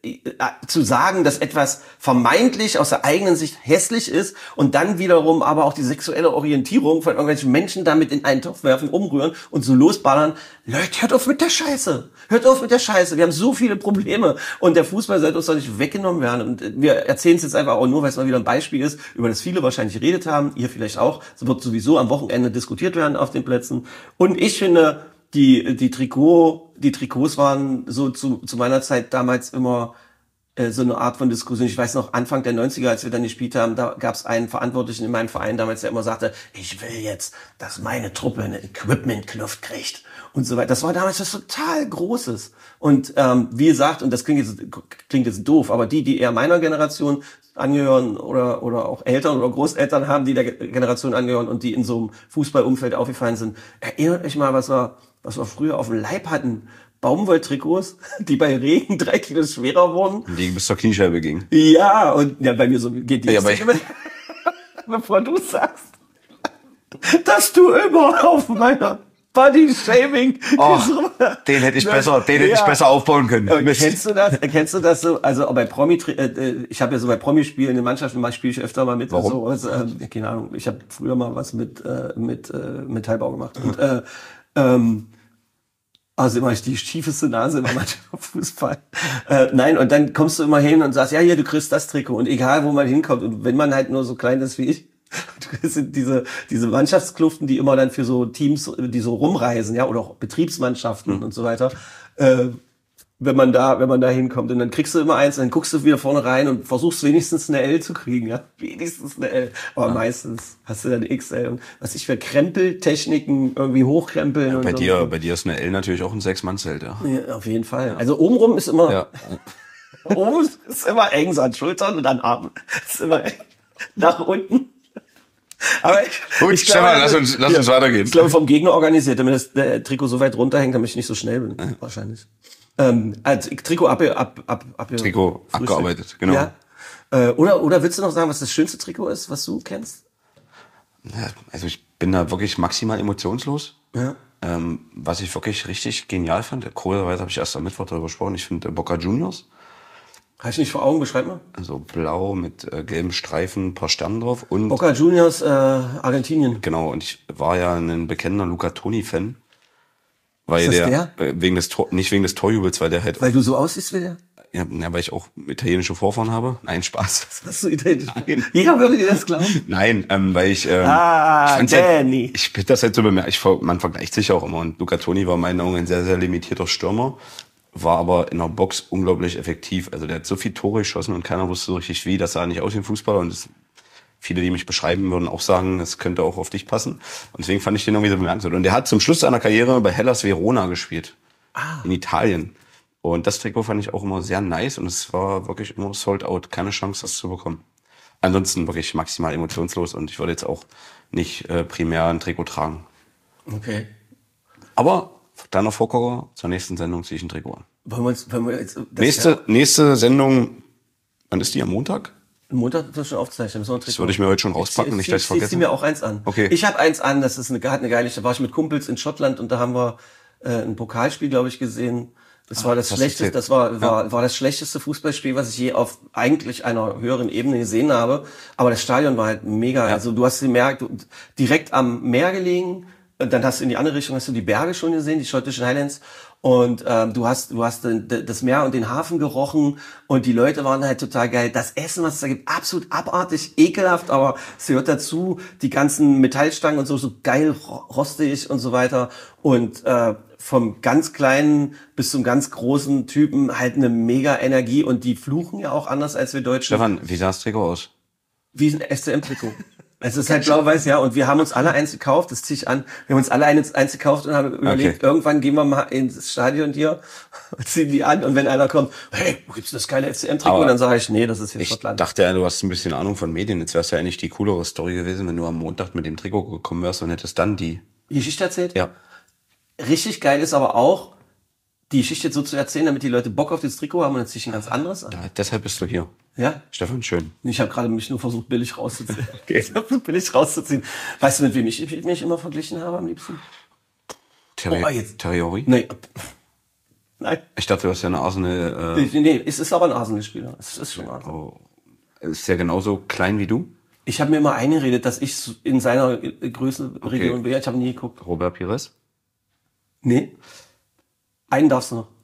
zu sagen, dass etwas vermeintlich aus der eigenen Sicht hässlich ist und dann wiederum aber auch die sexuelle Orientierung von irgendwelchen Menschen damit in einen Topf werfen, umrühren und so losballern. Leute, hört auf mit der Scheiße. Hört auf mit der Scheiße. Wir haben so viele Probleme und der Fußball sollte uns doch nicht weggenommen werden. Und wir erzählen es jetzt einfach auch nur, weil es mal wieder ein Beispiel ist, über das viele wahrscheinlich geredet haben. Ihr vielleicht auch. Es wird sowieso am Wochenende diskutiert werden auf den Plätzen. Und ich finde, die Trikots waren so zu meiner Zeit damals immer so eine Art von Diskussion. Ich weiß noch, Anfang der 90er, als wir dann gespielt haben, da gab es einen Verantwortlichen in meinem Verein damals, der immer sagte, ich will jetzt, dass meine Truppe eine Equipment-Kluft kriegt und so weiter. Das war damals was total Großes. Und wie gesagt, und das klingt jetzt doof, aber die eher meiner Generation angehören oder auch Eltern oder Großeltern haben, die der Generation angehören und die in so einem Fußballumfeld aufgefallen sind, erinnert euch mal, was wir früher auf dem Leib hatten. Baumwolltrikots, die bei Regen 3 Kilo schwerer wurden. Die bis zur Kniescheibe gingen. Ja, und ja, bei mir so geht die bevor du sagst, dass du immer auf meiner Body-Shaming. Den hätte ich besser aufbauen können. Kennst du das so? Also bei ich habe ja so bei Promispielen in den Mannschaften, spiele ich öfter mal mit. Warum? So, keine Ahnung. Ich habe früher mal was mit Metallbau gemacht. Und also immer die schiefeste Nase immer manchmal Fußball. Nein, und dann kommst du immer hin und sagst, ja, hier, du kriegst das Trikot. Und egal, wo man hinkommt. Und wenn man halt nur so klein ist wie ich, das sind diese Mannschaftskluften, die immer dann für so Teams, die so rumreisen, ja, oder auch Betriebsmannschaften und so weiter. Wenn man da hinkommt und dann kriegst du immer eins, dann guckst du wieder vorne rein und versuchst wenigstens eine L zu kriegen, ja, wenigstens eine L. Aber meistens hast du dann eine XL und was ich für Krempeltechniken irgendwie hochkrempeln. Ja, und bei dir ist eine L natürlich auch ein 6-Mann-Zelt, ja. Ja, auf jeden Fall. Also obenrum ist immer, oben ist immer eng, so an Schultern und an Armen. Ist immer eng. Nach unten. Aber ich glaube, lass uns weitergehen. Ich glaube, vom Gegner organisiert, damit das Trikot so weit runterhängt, damit ich nicht so schnell bin. Ja. Wahrscheinlich. Also Trikot Trikot abgearbeitet, genau. Ja. Oder willst du noch sagen, was das schönste Trikot ist, was du kennst? Ja, also ich bin da wirklich maximal emotionslos. Ja. Was ich wirklich richtig genial fand, kurioserweise habe ich erst am Mittwoch darüber gesprochen, ich finde Boca Juniors. Habe ich nicht vor Augen, beschreib mal. Also blau mit gelben Streifen, ein paar Sternen drauf. Und Boca Juniors, Argentinien. Genau, und ich war ja ein bekennender Luca Toni-Fan. Weil ist das der? Nicht wegen des Torjubels, weil der halt... Weil du so aussiehst wie der? Ja, weil ich auch italienische Vorfahren habe. Nein, Spaß. Hast du italienisch? Jeder würde dir das glauben. Nein, weil ich... Danny. Ich bin das halt so bemerkt. Man vergleicht sich auch immer. Und Luca Toni war in meinen Augen ein sehr, sehr limitierter Stürmer. war aber in der Box unglaublich effektiv. Also der hat so viele Tore geschossen und keiner wusste so richtig wie. Das sah nicht aus wie ein Fußballer und viele, die mich beschreiben, würden auch sagen, das könnte auch auf dich passen. Und deswegen fand ich den irgendwie so bemerkenswert. Und der hat zum Schluss seiner Karriere bei Hellas Verona gespielt. In Italien. Und das Trikot fand ich auch immer sehr nice und es war wirklich immer sold out. Keine Chance, das zu bekommen. Ansonsten wirklich maximal emotionslos und ich würde jetzt auch nicht primär ein Trikot tragen. Okay. Aber kleiner Vorkocher, zur nächsten Sendung ziehe ich ein Trikot an. Wollen wir jetzt Nächste Sendung, wann ist die? Am Montag? Montag wird das schon aufzeichnen. Das würde ich mir heute schon rauspacken, nicht, dass ich es vergesse. Ich zieh mir auch eins an. Okay. Ich habe eins an, das ist eine geile, da war ich mit Kumpels in Schottland und da haben wir ein Pokalspiel, glaube ich, gesehen. Das war das schlechteste, das war das schlechteste Fußballspiel, was ich je auf eigentlich einer höheren Ebene gesehen habe. Aber das Stadion war halt mega. Ja. Also du hast direkt am Meer gelegen, dann hast du in die andere Richtung, hast du die Berge schon gesehen, die schottischen Highlands. Und du hast das Meer und den Hafen gerochen und die Leute waren halt total geil. Das Essen, was es da gibt, absolut abartig, ekelhaft, aber es gehört dazu. Die ganzen Metallstangen und so geil rostig und so weiter. Und vom ganz kleinen bis zum ganz großen Typen halt eine mega Energie und die fluchen ja auch anders als wir Deutschen. Stefan, wie sah das Trikot aus? Wie ein SCM-Trikot. Es ist halt blau-weiß, ja, und wir haben uns alle eins gekauft, das ziehe ich an. Wir haben uns alle eins gekauft und haben überlegt, irgendwann gehen wir mal ins Stadion hier, ziehen die an und wenn einer kommt, hey, wo gibt's das geile FCM-Trikot? Und dann sage ich, nee, das ist hier Schottland. Ich dachte ja, du hast ein bisschen Ahnung von Medien, jetzt wär's ja eigentlich die coolere Story gewesen, wenn du am Montag mit dem Trikot gekommen wärst und hättest dann die Geschichte erzählt? Ja. Richtig geil ist aber auch, die Geschichte jetzt so zu erzählen, damit die Leute Bock auf das Trikot haben und jetzt sich ein ganz anderes an. Ja, deshalb bist du hier. Ja? Stefan, schön. Ich habe gerade mich nur versucht, billig rauszuziehen. Billig rauszuziehen. Weißt du, mit wem ich mich immer verglichen habe am liebsten? Terriori? Nee. Nein. Ich dachte, du hast ja eine Arsenal... Nee, es ist aber ein Arsenal-Spieler. Es ist schon Arsenal. Oh. Ist der genauso klein wie du? Ich habe mir immer eingeredet, dass ich in seiner Größenregion wäre. Ich habe nie geguckt. Robert Pires? Nee. Einen darfst du noch.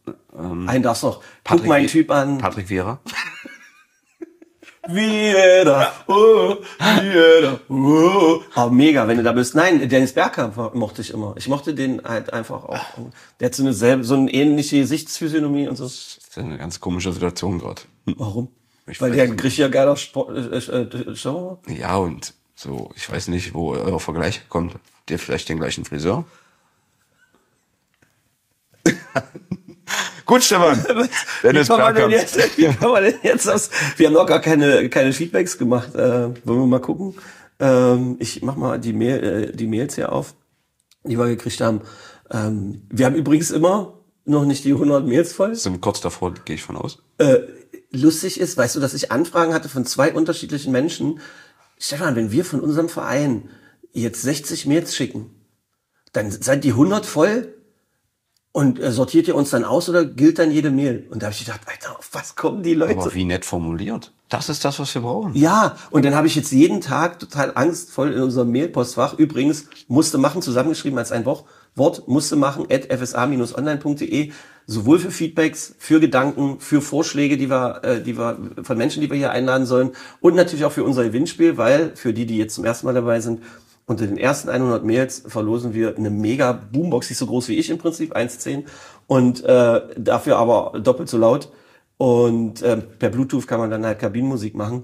Guck meinen Typ an. Patrick Vieira? Vieira, oh, mega, wenn du da bist. Nein, Dennis Bergkamp mochte ich immer. Ich mochte den halt einfach auch. Der hat so eine ähnliche Gesichtsphysiognomie und so. Das ist eine ganz komische Situation gerade. Warum? Weil der richtig ja geiler Show war? Ja, und so, ich weiß nicht, wo euer Vergleich kommt. Der vielleicht den gleichen Friseur? Gut, Stefan. Wie kann man denn jetzt aus? Wir haben noch gar keine Feedbacks gemacht. Wollen wir mal gucken? Ich mach mal die Mails hier auf, die wir gekriegt haben. Wir haben übrigens immer noch nicht die 100 Mails voll. Sind kurz davor, gehe ich von aus. Lustig ist, weißt du, dass ich Anfragen hatte von 2 unterschiedlichen Menschen. Stefan, wenn wir von unserem Verein jetzt 60 Mails schicken, dann seid die 100 voll? Und sortiert ihr uns dann aus oder gilt dann jede Mail? Und da habe ich gedacht, Alter, auf was kommen die Leute? Aber wie nett formuliert. Das ist das, was wir brauchen. Ja, und dann habe ich jetzt jeden Tag total angstvoll in unserem Mailpostfach. Übrigens, musste machen, zusammengeschrieben als ein Wort, musste machen, @fsa-online.de. Sowohl für Feedbacks, für Gedanken, für Vorschläge, die wir von Menschen, die wir hier einladen sollen. Und natürlich auch für unser Gewinnspiel, weil für die jetzt zum ersten Mal dabei sind, unter den ersten 100 Mails verlosen wir eine mega Boombox, die ist so groß wie ich im Prinzip, 1,10 und dafür aber doppelt so laut und per Bluetooth kann man dann halt Kabinenmusik machen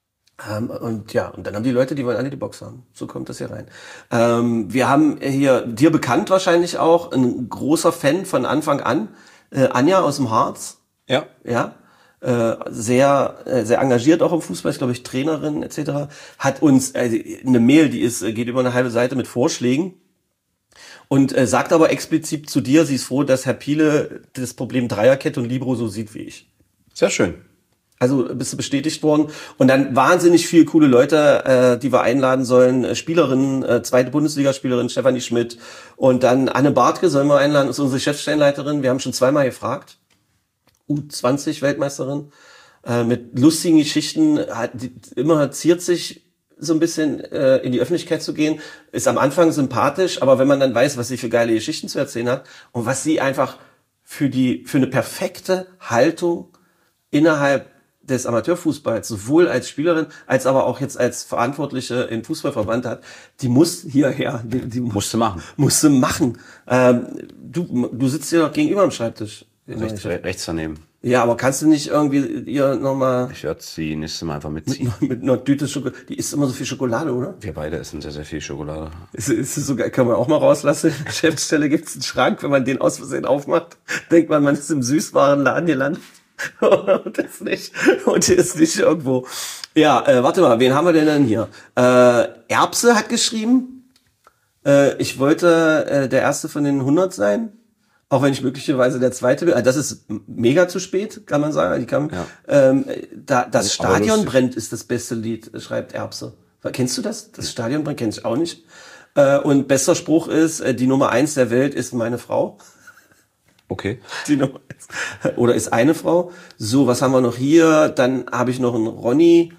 und dann haben die Leute, die wollen alle die Box haben. So kommt das hier rein. Wir haben hier, dir bekannt wahrscheinlich auch, ein großer Fan von Anfang an, Anja aus dem Harz. Ja. Ja. Sehr engagiert auch im Fußball, ist glaube ich Trainerin etc. Hat uns eine Mail, geht über eine halbe Seite mit Vorschlägen und sagt aber explizit zu dir, sie ist froh, dass Herr Piele das Problem Dreierkette und Libero so sieht wie ich. Sehr schön. Also bist du bestätigt worden und dann wahnsinnig viele coole Leute, die wir einladen sollen, Spielerinnen, zweite Bundesligaspielerin Stefanie Schmidt und dann Anne Bartke sollen wir einladen, ist unsere Chefstellenleiterin, wir haben schon 2-mal gefragt. U20-Weltmeisterin, mit lustigen Geschichten, immer ziert sich so ein bisschen in die Öffentlichkeit zu gehen, ist am Anfang sympathisch, aber wenn man dann weiß, was sie für geile Geschichten zu erzählen hat und was sie einfach für eine perfekte Haltung innerhalb des Amateurfußballs, sowohl als Spielerin, als aber auch jetzt als Verantwortliche im Fußballverband hat, die muss hierher. Die musste machen. Musste machen. Du sitzt hier doch gegenüber am Schreibtisch. Rechts daneben. Ja, aber kannst du nicht irgendwie ihr nochmal... Ich werde sie nächstes Mal einfach mitziehen. Mit einer Tüte Schokolade. Die isst immer so viel Schokolade, oder? Wir beide essen sehr, sehr viel Schokolade. Ist es sogar, kann man auch mal rauslassen. In der Geschäftsstelle gibt's einen Schrank, wenn man den aus Versehen aufmacht, denkt man ist im Süßwarenladen gelandet. Und ist nicht irgendwo. Ja, warte mal, wen haben wir denn hier? Erbse hat geschrieben, ich wollte der Erste von den 100 sein. Auch wenn ich möglicherweise der Zweite bin. Das ist mega zu spät, kann man sagen. Das Stadion brennt ist das beste Lied, schreibt Erbse. Kennst du das? Das Stadion brennt kenn ich auch nicht. Und bester Spruch ist, die Nummer 1 der Welt ist meine Frau. Okay. Die Nummer 1. Oder ist eine Frau. So, was haben wir noch hier? Dann habe ich noch einen Ronny.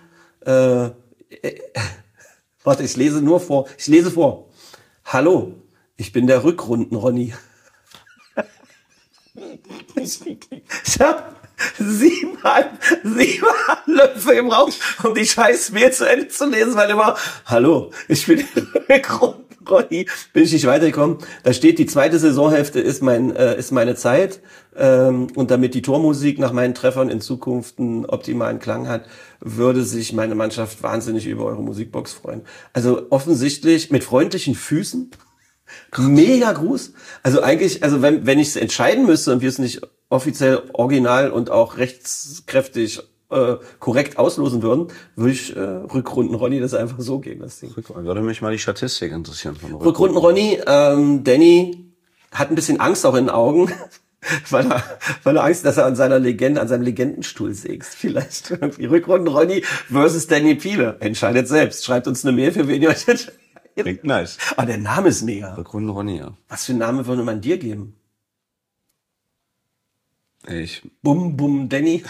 Warte, ich lese vor. Hallo, ich bin der Rückrunden-Ronny. Ich hab 7 Löffel gebraucht, um die scheiß Mail zu Ende zu lesen, weil immer, hallo, ich bin Ronny, bin ich nicht weitergekommen. Da steht, die zweite Saisonhälfte ist meine Zeit, und damit die Tormusik nach meinen Treffern in Zukunft einen optimalen Klang hat, würde sich meine Mannschaft wahnsinnig über eure Musikbox freuen. Also offensichtlich mit freundlichen Füßen. Mega Gruß. Also eigentlich, wenn ich es entscheiden müsste und wir es nicht offiziell original und auch rechtskräftig korrekt auslosen würden, würde ich Rückrunden Ronny das einfach so geben. Das Ding. Würde mich mal die Statistik interessieren. Von Rückrunden Ronny, Danny hat ein bisschen Angst auch in den Augen, weil er Angst, dass er an seinem Legendenstuhl sägst. Vielleicht irgendwie Rückrunden Ronny versus Danny Piele. Entscheidet selbst. Schreibt uns eine Mail, für wen ihr euch entscheidet. Klingt nice. Aber der Name ist mega. Rückrunden Ronny, ja. Was für einen Namen würde man dir geben? Bum, bum, Danny.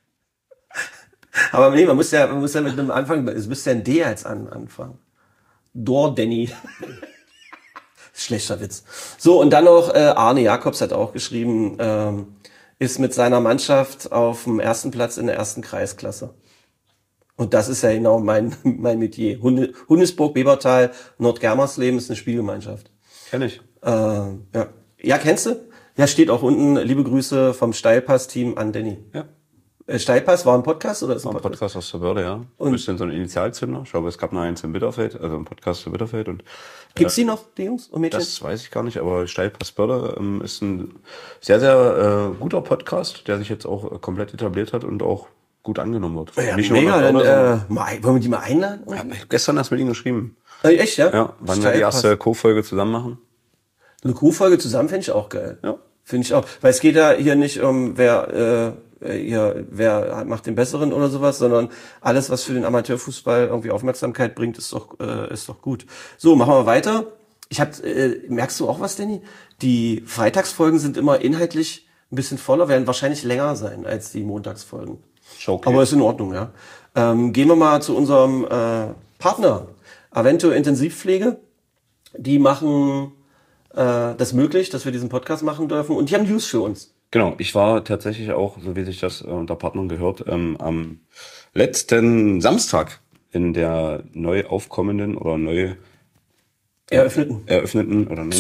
Aber nee, man muss ja mit einem Anfang, es müsste ja ein D als anfangen. Dor Danny. Schlechter Witz. So, und dann noch, Arne Jacobs hat auch geschrieben, ist mit seiner Mannschaft auf dem ersten Platz in der ersten Kreisklasse. Und das ist ja genau mein Metier. Hundesburg, Bebertal, Nordgermersleben ist eine Spielgemeinschaft. Kenn ich. Ja. Ja, kennst du? Ja, steht auch unten, liebe Grüße vom Steilpass-Team an Danny. Ja. Steilpass war ein Podcast oder ist ein Podcast aus der Börde, ja. Und ein bisschen so ein Initialzünder. Ich glaube, es gab noch eins in Bitterfeld, also ein Podcast zu Bitterfeld. Und gibt's die noch, die Jungs und Mädchen? Das weiß ich gar nicht, aber Steilpass Börde ist ein sehr, sehr guter Podcast, der sich jetzt auch komplett etabliert hat und auch gut angenommen wird. Ja, nicht mega, dann wollen wir die mal einladen? Ja, ich hab gestern erst mit ihnen geschrieben. Echt, ja? Ja, wann wir die erste Co-Folge zusammen machen. Eine Co-Folge zusammen fände ich auch geil. Ja. Finde ich auch. Weil es geht ja hier nicht um, wer macht den Besseren oder sowas, sondern alles, was für den Amateurfußball irgendwie Aufmerksamkeit bringt, ist doch gut. So, machen wir weiter. Merkst du auch was, Danny? Die Freitagsfolgen sind immer inhaltlich ein bisschen voller, werden wahrscheinlich länger sein als die Montagsfolgen. Okay. Aber ist in Ordnung, ja. Gehen wir mal zu unserem Partner, Avento Intensivpflege. Die machen das möglich, dass wir diesen Podcast machen dürfen. Und die haben News für uns. Genau, ich war tatsächlich auch, so wie sich das unter Partnern gehört, am letzten Samstag in der neu aufkommenden oder neu eröffneten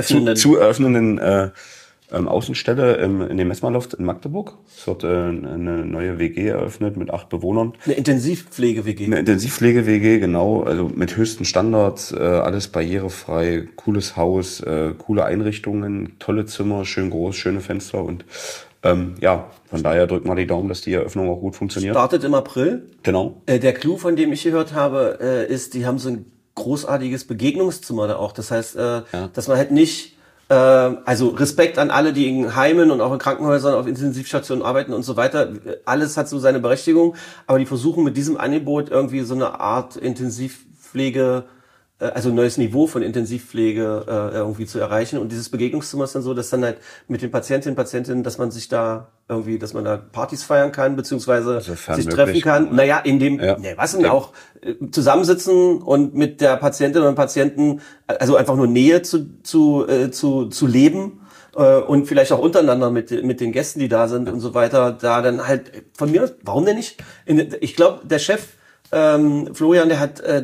Außenstelle in dem Messmerloft in Magdeburg. Es wird eine neue WG eröffnet mit 8 Bewohnern. Eine Intensivpflege-WG. Eine Intensivpflege-WG, genau. Also mit höchsten Standards, alles barrierefrei, cooles Haus, coole Einrichtungen, tolle Zimmer, schön groß, schöne Fenster und ja, von daher drückt mal die Daumen, dass die Eröffnung auch gut funktioniert. Startet im April. Genau. Der Clou, von dem ich gehört habe, ist, die haben so ein großartiges Begegnungszimmer da auch. Das heißt, dass man halt nicht also Respekt an alle, die in Heimen und auch in Krankenhäusern auf Intensivstationen arbeiten und so weiter. Alles hat so seine Berechtigung, aber die versuchen mit diesem Angebot irgendwie so eine Art Intensivpflege, also ein neues Niveau von Intensivpflege irgendwie zu erreichen. Und dieses Begegnungszimmer ist dann so, dass dann halt mit den Patientinnen, dass man sich da irgendwie, dass man da Partys feiern kann, beziehungsweise sich treffen kann. Naja, in dem, auch zusammensitzen und mit der Patientin und Patienten, also einfach nur Nähe zu leben und vielleicht auch untereinander mit den Gästen, die da sind und so weiter, da dann halt von mir, warum denn nicht? Ich glaube, der Chef Florian, der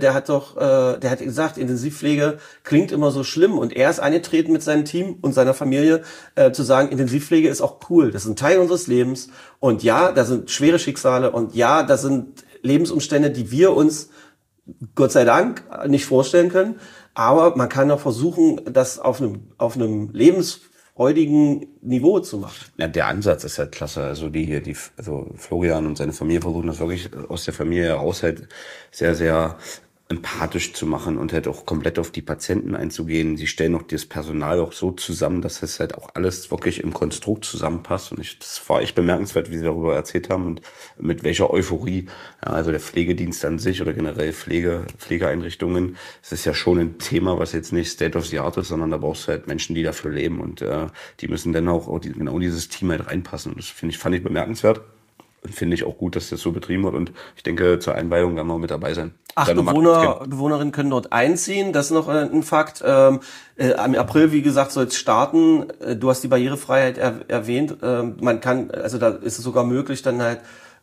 hat gesagt, Intensivpflege klingt immer so schlimm und er ist angetreten mit seinem Team und seiner Familie zu sagen, Intensivpflege ist auch cool, das ist ein Teil unseres Lebens und ja, da sind schwere Schicksale und ja, da sind Lebensumstände, die wir uns Gott sei Dank nicht vorstellen können, aber man kann auch versuchen, das auf einem lebensfreudigen Niveau zu machen. Ja, der Ansatz ist halt klasse. Also also Florian und seine Familie versuchen das wirklich aus der Familie heraus halt sehr, sehr empathisch zu machen und halt auch komplett auf die Patienten einzugehen. Sie stellen auch das Personal auch so zusammen, dass es halt auch alles wirklich im Konstrukt zusammenpasst. Und das war echt bemerkenswert, wie Sie darüber erzählt haben und mit welcher Euphorie. Ja, also der Pflegedienst an sich oder generell Pflegeeinrichtungen, es ist ja schon ein Thema, was jetzt nicht State of the Art ist, sondern da brauchst du halt Menschen, die dafür leben und die müssen dann auch genau dieses Team halt reinpassen. Und das fand ich bemerkenswert. Und finde ich auch gut, dass das so betrieben wird. Und ich denke, zur Einweihung werden wir mit dabei sein. 8 Bewohnerinnen können dort einziehen. Das ist noch ein Fakt. Im April, wie gesagt, soll es starten. Du hast die Barrierefreiheit erwähnt. Man kann, also da ist es sogar möglich, dann halt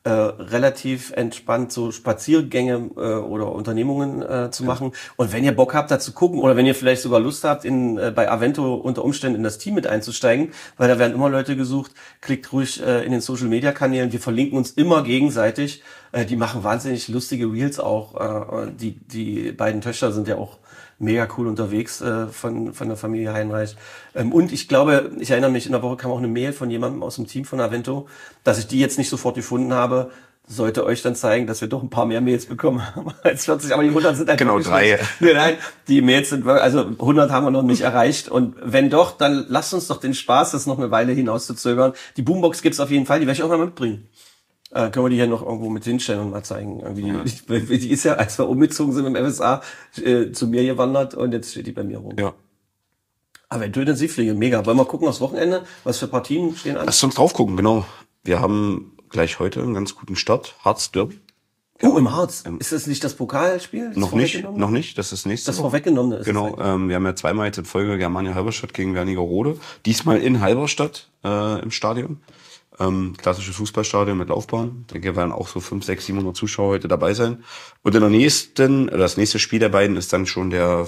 relativ entspannt so Spaziergänge oder Unternehmungen zu machen. Und wenn ihr Bock habt, da zu gucken oder wenn ihr vielleicht sogar Lust habt, bei Avento unter Umständen in das Team mit einzusteigen, weil da werden immer Leute gesucht, klickt ruhig in den Social-Media-Kanälen. Wir verlinken uns immer gegenseitig. Die machen wahnsinnig lustige Reels auch. Die beiden Töchter sind ja auch mega cool unterwegs von der Familie Heinreich. Und ich glaube, ich erinnere mich, in der Woche kam auch eine Mail von jemandem aus dem Team von Avento, dass ich die jetzt nicht sofort gefunden habe, sollte euch dann zeigen, dass wir doch ein paar mehr Mails bekommen haben als 40, aber die 100 sind genau 3. Nein, die Mails sind, also 100 haben wir noch nicht erreicht und wenn doch, dann lasst uns doch den Spaß, das noch eine Weile hinauszuzögern. Die Boombox gibt's auf jeden Fall, die werde ich auch mal mitbringen. Können wir die hier noch irgendwo mit hinstellen und mal zeigen. Irgendwie, die ist ja, als wir umgezogen sind im FSA, zu mir gewandert und jetzt steht die bei mir rum. Ja. Aber Intensivpflege, mega. Wollen wir gucken aufs Wochenende? Was für Partien stehen an? Lass uns drauf gucken, genau. Wir haben gleich heute einen ganz guten Start. Harz Derby. Oh, im Harz. Ist das nicht das Pokalspiel? Noch nicht. Das ist nächste Woche. Das vorweggenommene ist. Genau. Wir haben ja zweimal jetzt in Folge Germania Halberstadt gegen Wernigerode. Diesmal in Halberstadt im Stadion. Klassisches Fußballstadion mit Laufbahn. Da werden auch so 500, 600, 700 Zuschauer heute dabei sein. Und das nächste Spiel der beiden ist dann schon der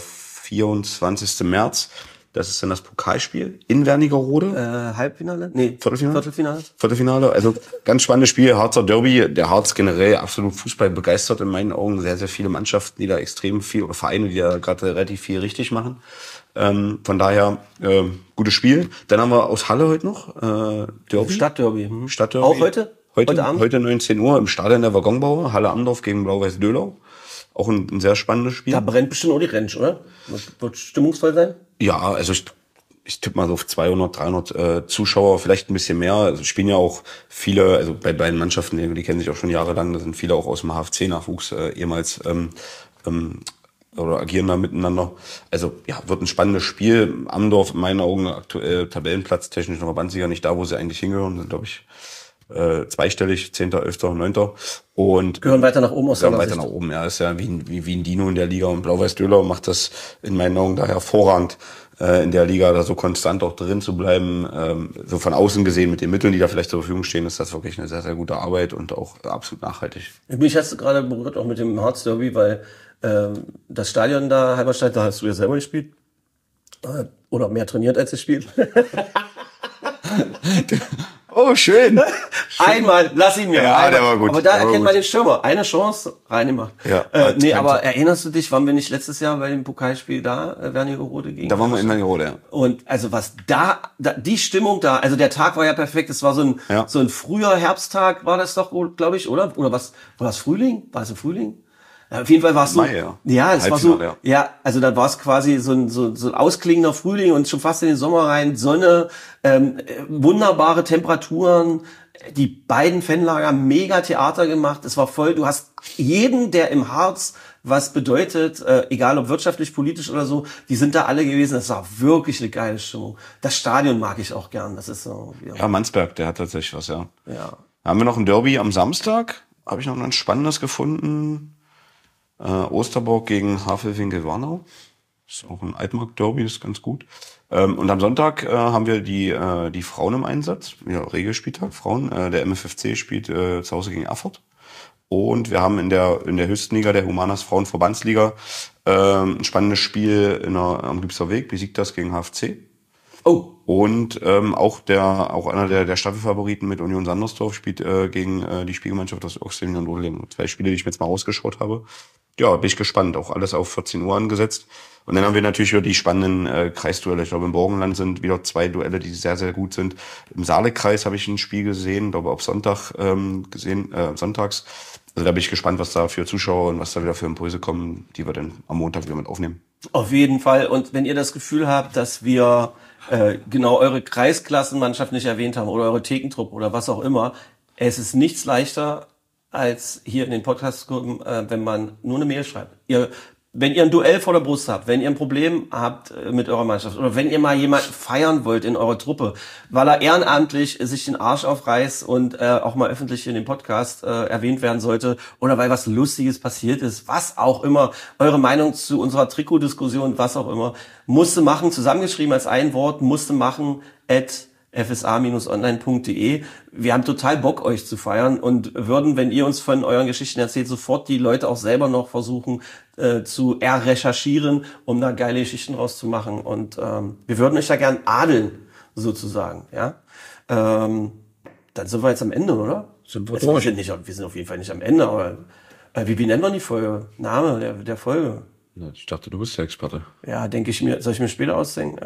24. März. Das ist dann das Pokalspiel in Wernigerode. Halbfinale? Nee, Viertelfinale. Also ganz spannendes Spiel, Harzer Derby. Der Harz generell absolut Fußball begeistert in meinen Augen. Sehr, sehr viele Mannschaften, die da extrem viel, oder Vereine, die da gerade relativ viel richtig machen. Von daher, gutes Spiel. Dann haben wir aus Halle heute noch, Derby. Stadtderby. Stadtderby. Auch heute? Heute Abend? Heute 19 Uhr im Stadion der Waggonbauer. Halle Amdorf gegen Blau-Weiß Döhlau. Auch ein sehr spannendes Spiel. Da brennt bestimmt auch die Rentsch, oder? Wird stimmungsvoll sein? Ja, also ich tippe mal so auf 200, 300 Zuschauer, vielleicht ein bisschen mehr. Also spielen ja auch viele, also bei beiden Mannschaften, die kennen sich auch schon jahrelang, da sind viele auch aus dem HFC-Nachwuchs ehemals oder agieren da miteinander. Also ja, wird ein spannendes Spiel. Amdorf in meinen Augen aktuell Tabellenplatz, technisch noch Verbandsliga nicht da, wo sie eigentlich hingehören, sind glaube ich zweistellig, 10., 11., 9. Und gehören weiter nach oben aus der weiter nach oben, ja. Ist ja wie ein Dino in der Liga und Blau-Weiß Döhlau macht das in meinen Augen da hervorragend, in der Liga da so konstant auch drin zu bleiben. So von außen gesehen mit den Mitteln, die da vielleicht zur Verfügung stehen, ist das wirklich eine sehr, sehr gute Arbeit und auch absolut nachhaltig. Mich hast du gerade berührt, auch mit dem Harz Derby, weil das Stadion da, Halberstadt, da hast du ja selber gespielt. Oder mehr trainiert als gespielt. Oh, schön. Einmal, lass ihn mir. Ja, einmal. Der war gut. Aber da erkennt man den Stürmer. Eine Chance, reingemacht. Ja, aber erinnerst du dich, waren wir nicht letztes Jahr bei dem Pokalspiel da, Wernigerode gegen? Da waren wir in Wernigerode, ja. Und also was da, die Stimmung da, also der Tag war ja perfekt, es war so ein früher Herbsttag, war das doch, glaube ich, oder? Oder was, war das Frühling? War es im Frühling? Ja, auf jeden Fall war es so. Mai, ja. Ja, es war so, ja, also da war es quasi so ein ausklingender Frühling und schon fast in den Sommer rein, Sonne, wunderbare Temperaturen, die beiden Fanlager mega Theater gemacht, es war voll, du hast jeden, der im Harz was bedeutet, egal ob wirtschaftlich, politisch oder so, die sind da alle gewesen, das war wirklich eine geile Stimmung. Das Stadion mag ich auch gern, das ist so. Ja, Mansberg, der hat tatsächlich was, ja. Ja. Haben wir noch ein Derby am Samstag, habe ich noch ein spannendes gefunden. Osterburg gegen Havelwinkel-Warnau. Ist auch ein Altmark-Derby, ist ganz gut. Und am Sonntag haben wir die Frauen im Einsatz. Ja, Regelspieltag, Frauen. Der MFFC spielt zu Hause gegen Erfurt. Und wir haben in der höchsten Liga, der Humanas Frauenverbandsliga, ein spannendes Spiel am Liebster Weg, Besiktas gegen HFC. Oh. Und auch einer der Staffelfavoriten mit Union Sandersdorf spielt gegen die Spielgemeinschaft aus Oxford und Rodelingen. 2 Spiele, die ich mir jetzt mal rausgeschaut habe. Ja, bin ich gespannt. Auch alles auf 14 Uhr angesetzt. Und dann haben wir natürlich wieder die spannenden Kreisduelle. Ich glaube, im Burgenland sind wieder 2 Duelle, die sehr, sehr gut sind. Im Saale-Kreis habe ich ein Spiel gesehen, glaube auf Sonntag sonntags. Also da bin ich gespannt, was da für Zuschauer und was da wieder für Impulse kommen, die wir dann am Montag wieder mit aufnehmen. Auf jeden Fall. Und wenn ihr das Gefühl habt, dass wir genau eure Kreisklassenmannschaft nicht erwähnt haben oder eure Thekentruppe oder was auch immer, es ist nichts leichter als hier in den Podcast-Gruppen, wenn man nur eine Mail schreibt. Wenn ihr ein Duell vor der Brust habt, wenn ihr ein Problem habt mit eurer Mannschaft oder wenn ihr mal jemanden feiern wollt in eurer Truppe, weil er ehrenamtlich sich den Arsch aufreißt und auch mal öffentlich in dem Podcast erwähnt werden sollte oder weil was Lustiges passiert ist, was auch immer, eure Meinung zu unserer Trikotdiskussion, was auch immer, musste machen, zusammengeschrieben als ein Wort, musste machen, @fsa-online.de. Wir haben total Bock, euch zu feiern und würden, wenn ihr uns von euren Geschichten erzählt, sofort die Leute auch selber noch versuchen zu recherchieren, um da geile Geschichten rauszumachen. Und wir würden euch da gern adeln, sozusagen. Ja, dann sind wir jetzt am Ende, oder? Sind wir durch. Wir sind auf jeden Fall nicht am Ende, aber wie nennt man die Folge? Name der Folge? Ich dachte, du bist der Experte. Ja, denke ich mir. Soll ich mir später ausdenken?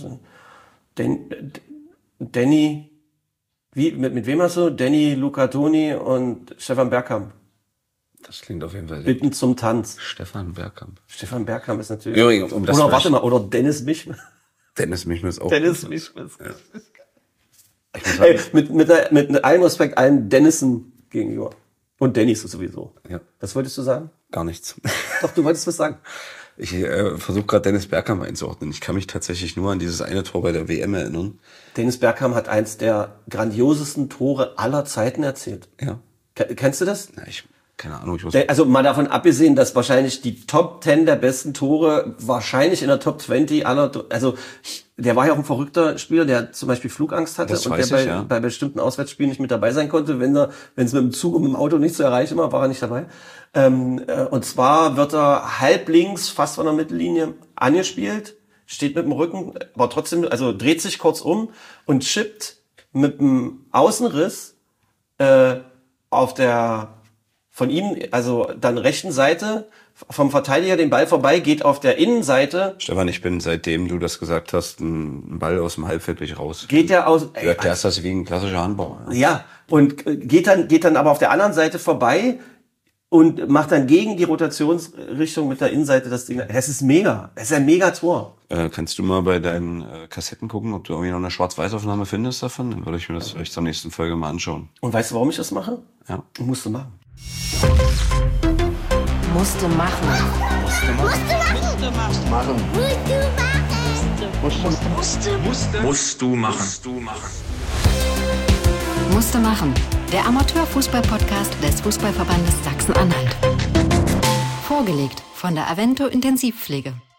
Danny, mit wem hast du? Danny Lucatoni und Stefan Bergkamp. Das klingt auf jeden Fall Bitten zum Tanz. Stefan Bergkamp. Stefan Bergkamp ist natürlich. Übrigens, oder Dennis Michmis. Dennis Michmis auch. Dennis Michmis. Ja. Hey, mit allem Respekt allen Dennissen gegenüber. Und Dennis sowieso. Ja. Was wolltest du sagen? Gar nichts. Doch, du wolltest was sagen. Ich versuche gerade Dennis Bergkamp einzuordnen. Ich kann mich tatsächlich nur an dieses eine Tor bei der WM erinnern. Dennis Bergkamp hat eins der grandiosesten Tore aller Zeiten erzielt. Ja. Kennst du das? Na, keine Ahnung. Also mal davon abgesehen, dass wahrscheinlich die Top 10 der besten Tore wahrscheinlich in der Top 20 aller, also der war ja auch ein verrückter Spieler, der zum Beispiel Flugangst hatte und der bei bestimmten Auswärtsspielen nicht mit dabei sein konnte. Wenn es mit dem Zug und mit dem Auto nicht zu erreichen war, war er nicht dabei. Und zwar wird er halblinks, fast von der Mittellinie angespielt, steht mit dem Rücken, aber trotzdem, also dreht sich kurz um und chippt mit dem Außenriss auf der von ihm, also dann rechten Seite vom Verteidiger den Ball vorbei, geht auf der Innenseite. Stefan, ich bin, seitdem du das gesagt hast, ein Ball aus dem Halbfeld raus. Geht der aus... Der ist das wie ein klassischer Handball. Ja, und geht dann aber auf der anderen Seite vorbei und macht dann gegen die Rotationsrichtung mit der Innenseite das Ding. Das ist mega. Das ist ein mega Tor. Kannst du mal bei deinen Kassetten gucken, ob du irgendwie noch eine Schwarz-Weiß-Aufnahme findest davon? Dann würde ich mir das vielleicht zur nächsten Folge mal anschauen. Und weißt du, warum ich das mache? Ja. Musste machen. Musste machen. Musst du machen. Musste machen. Der Amateurfußball-Podcast des Fußballverbandes Sachsen-Anhalt. Vorgelegt von der Avento Intensivpflege.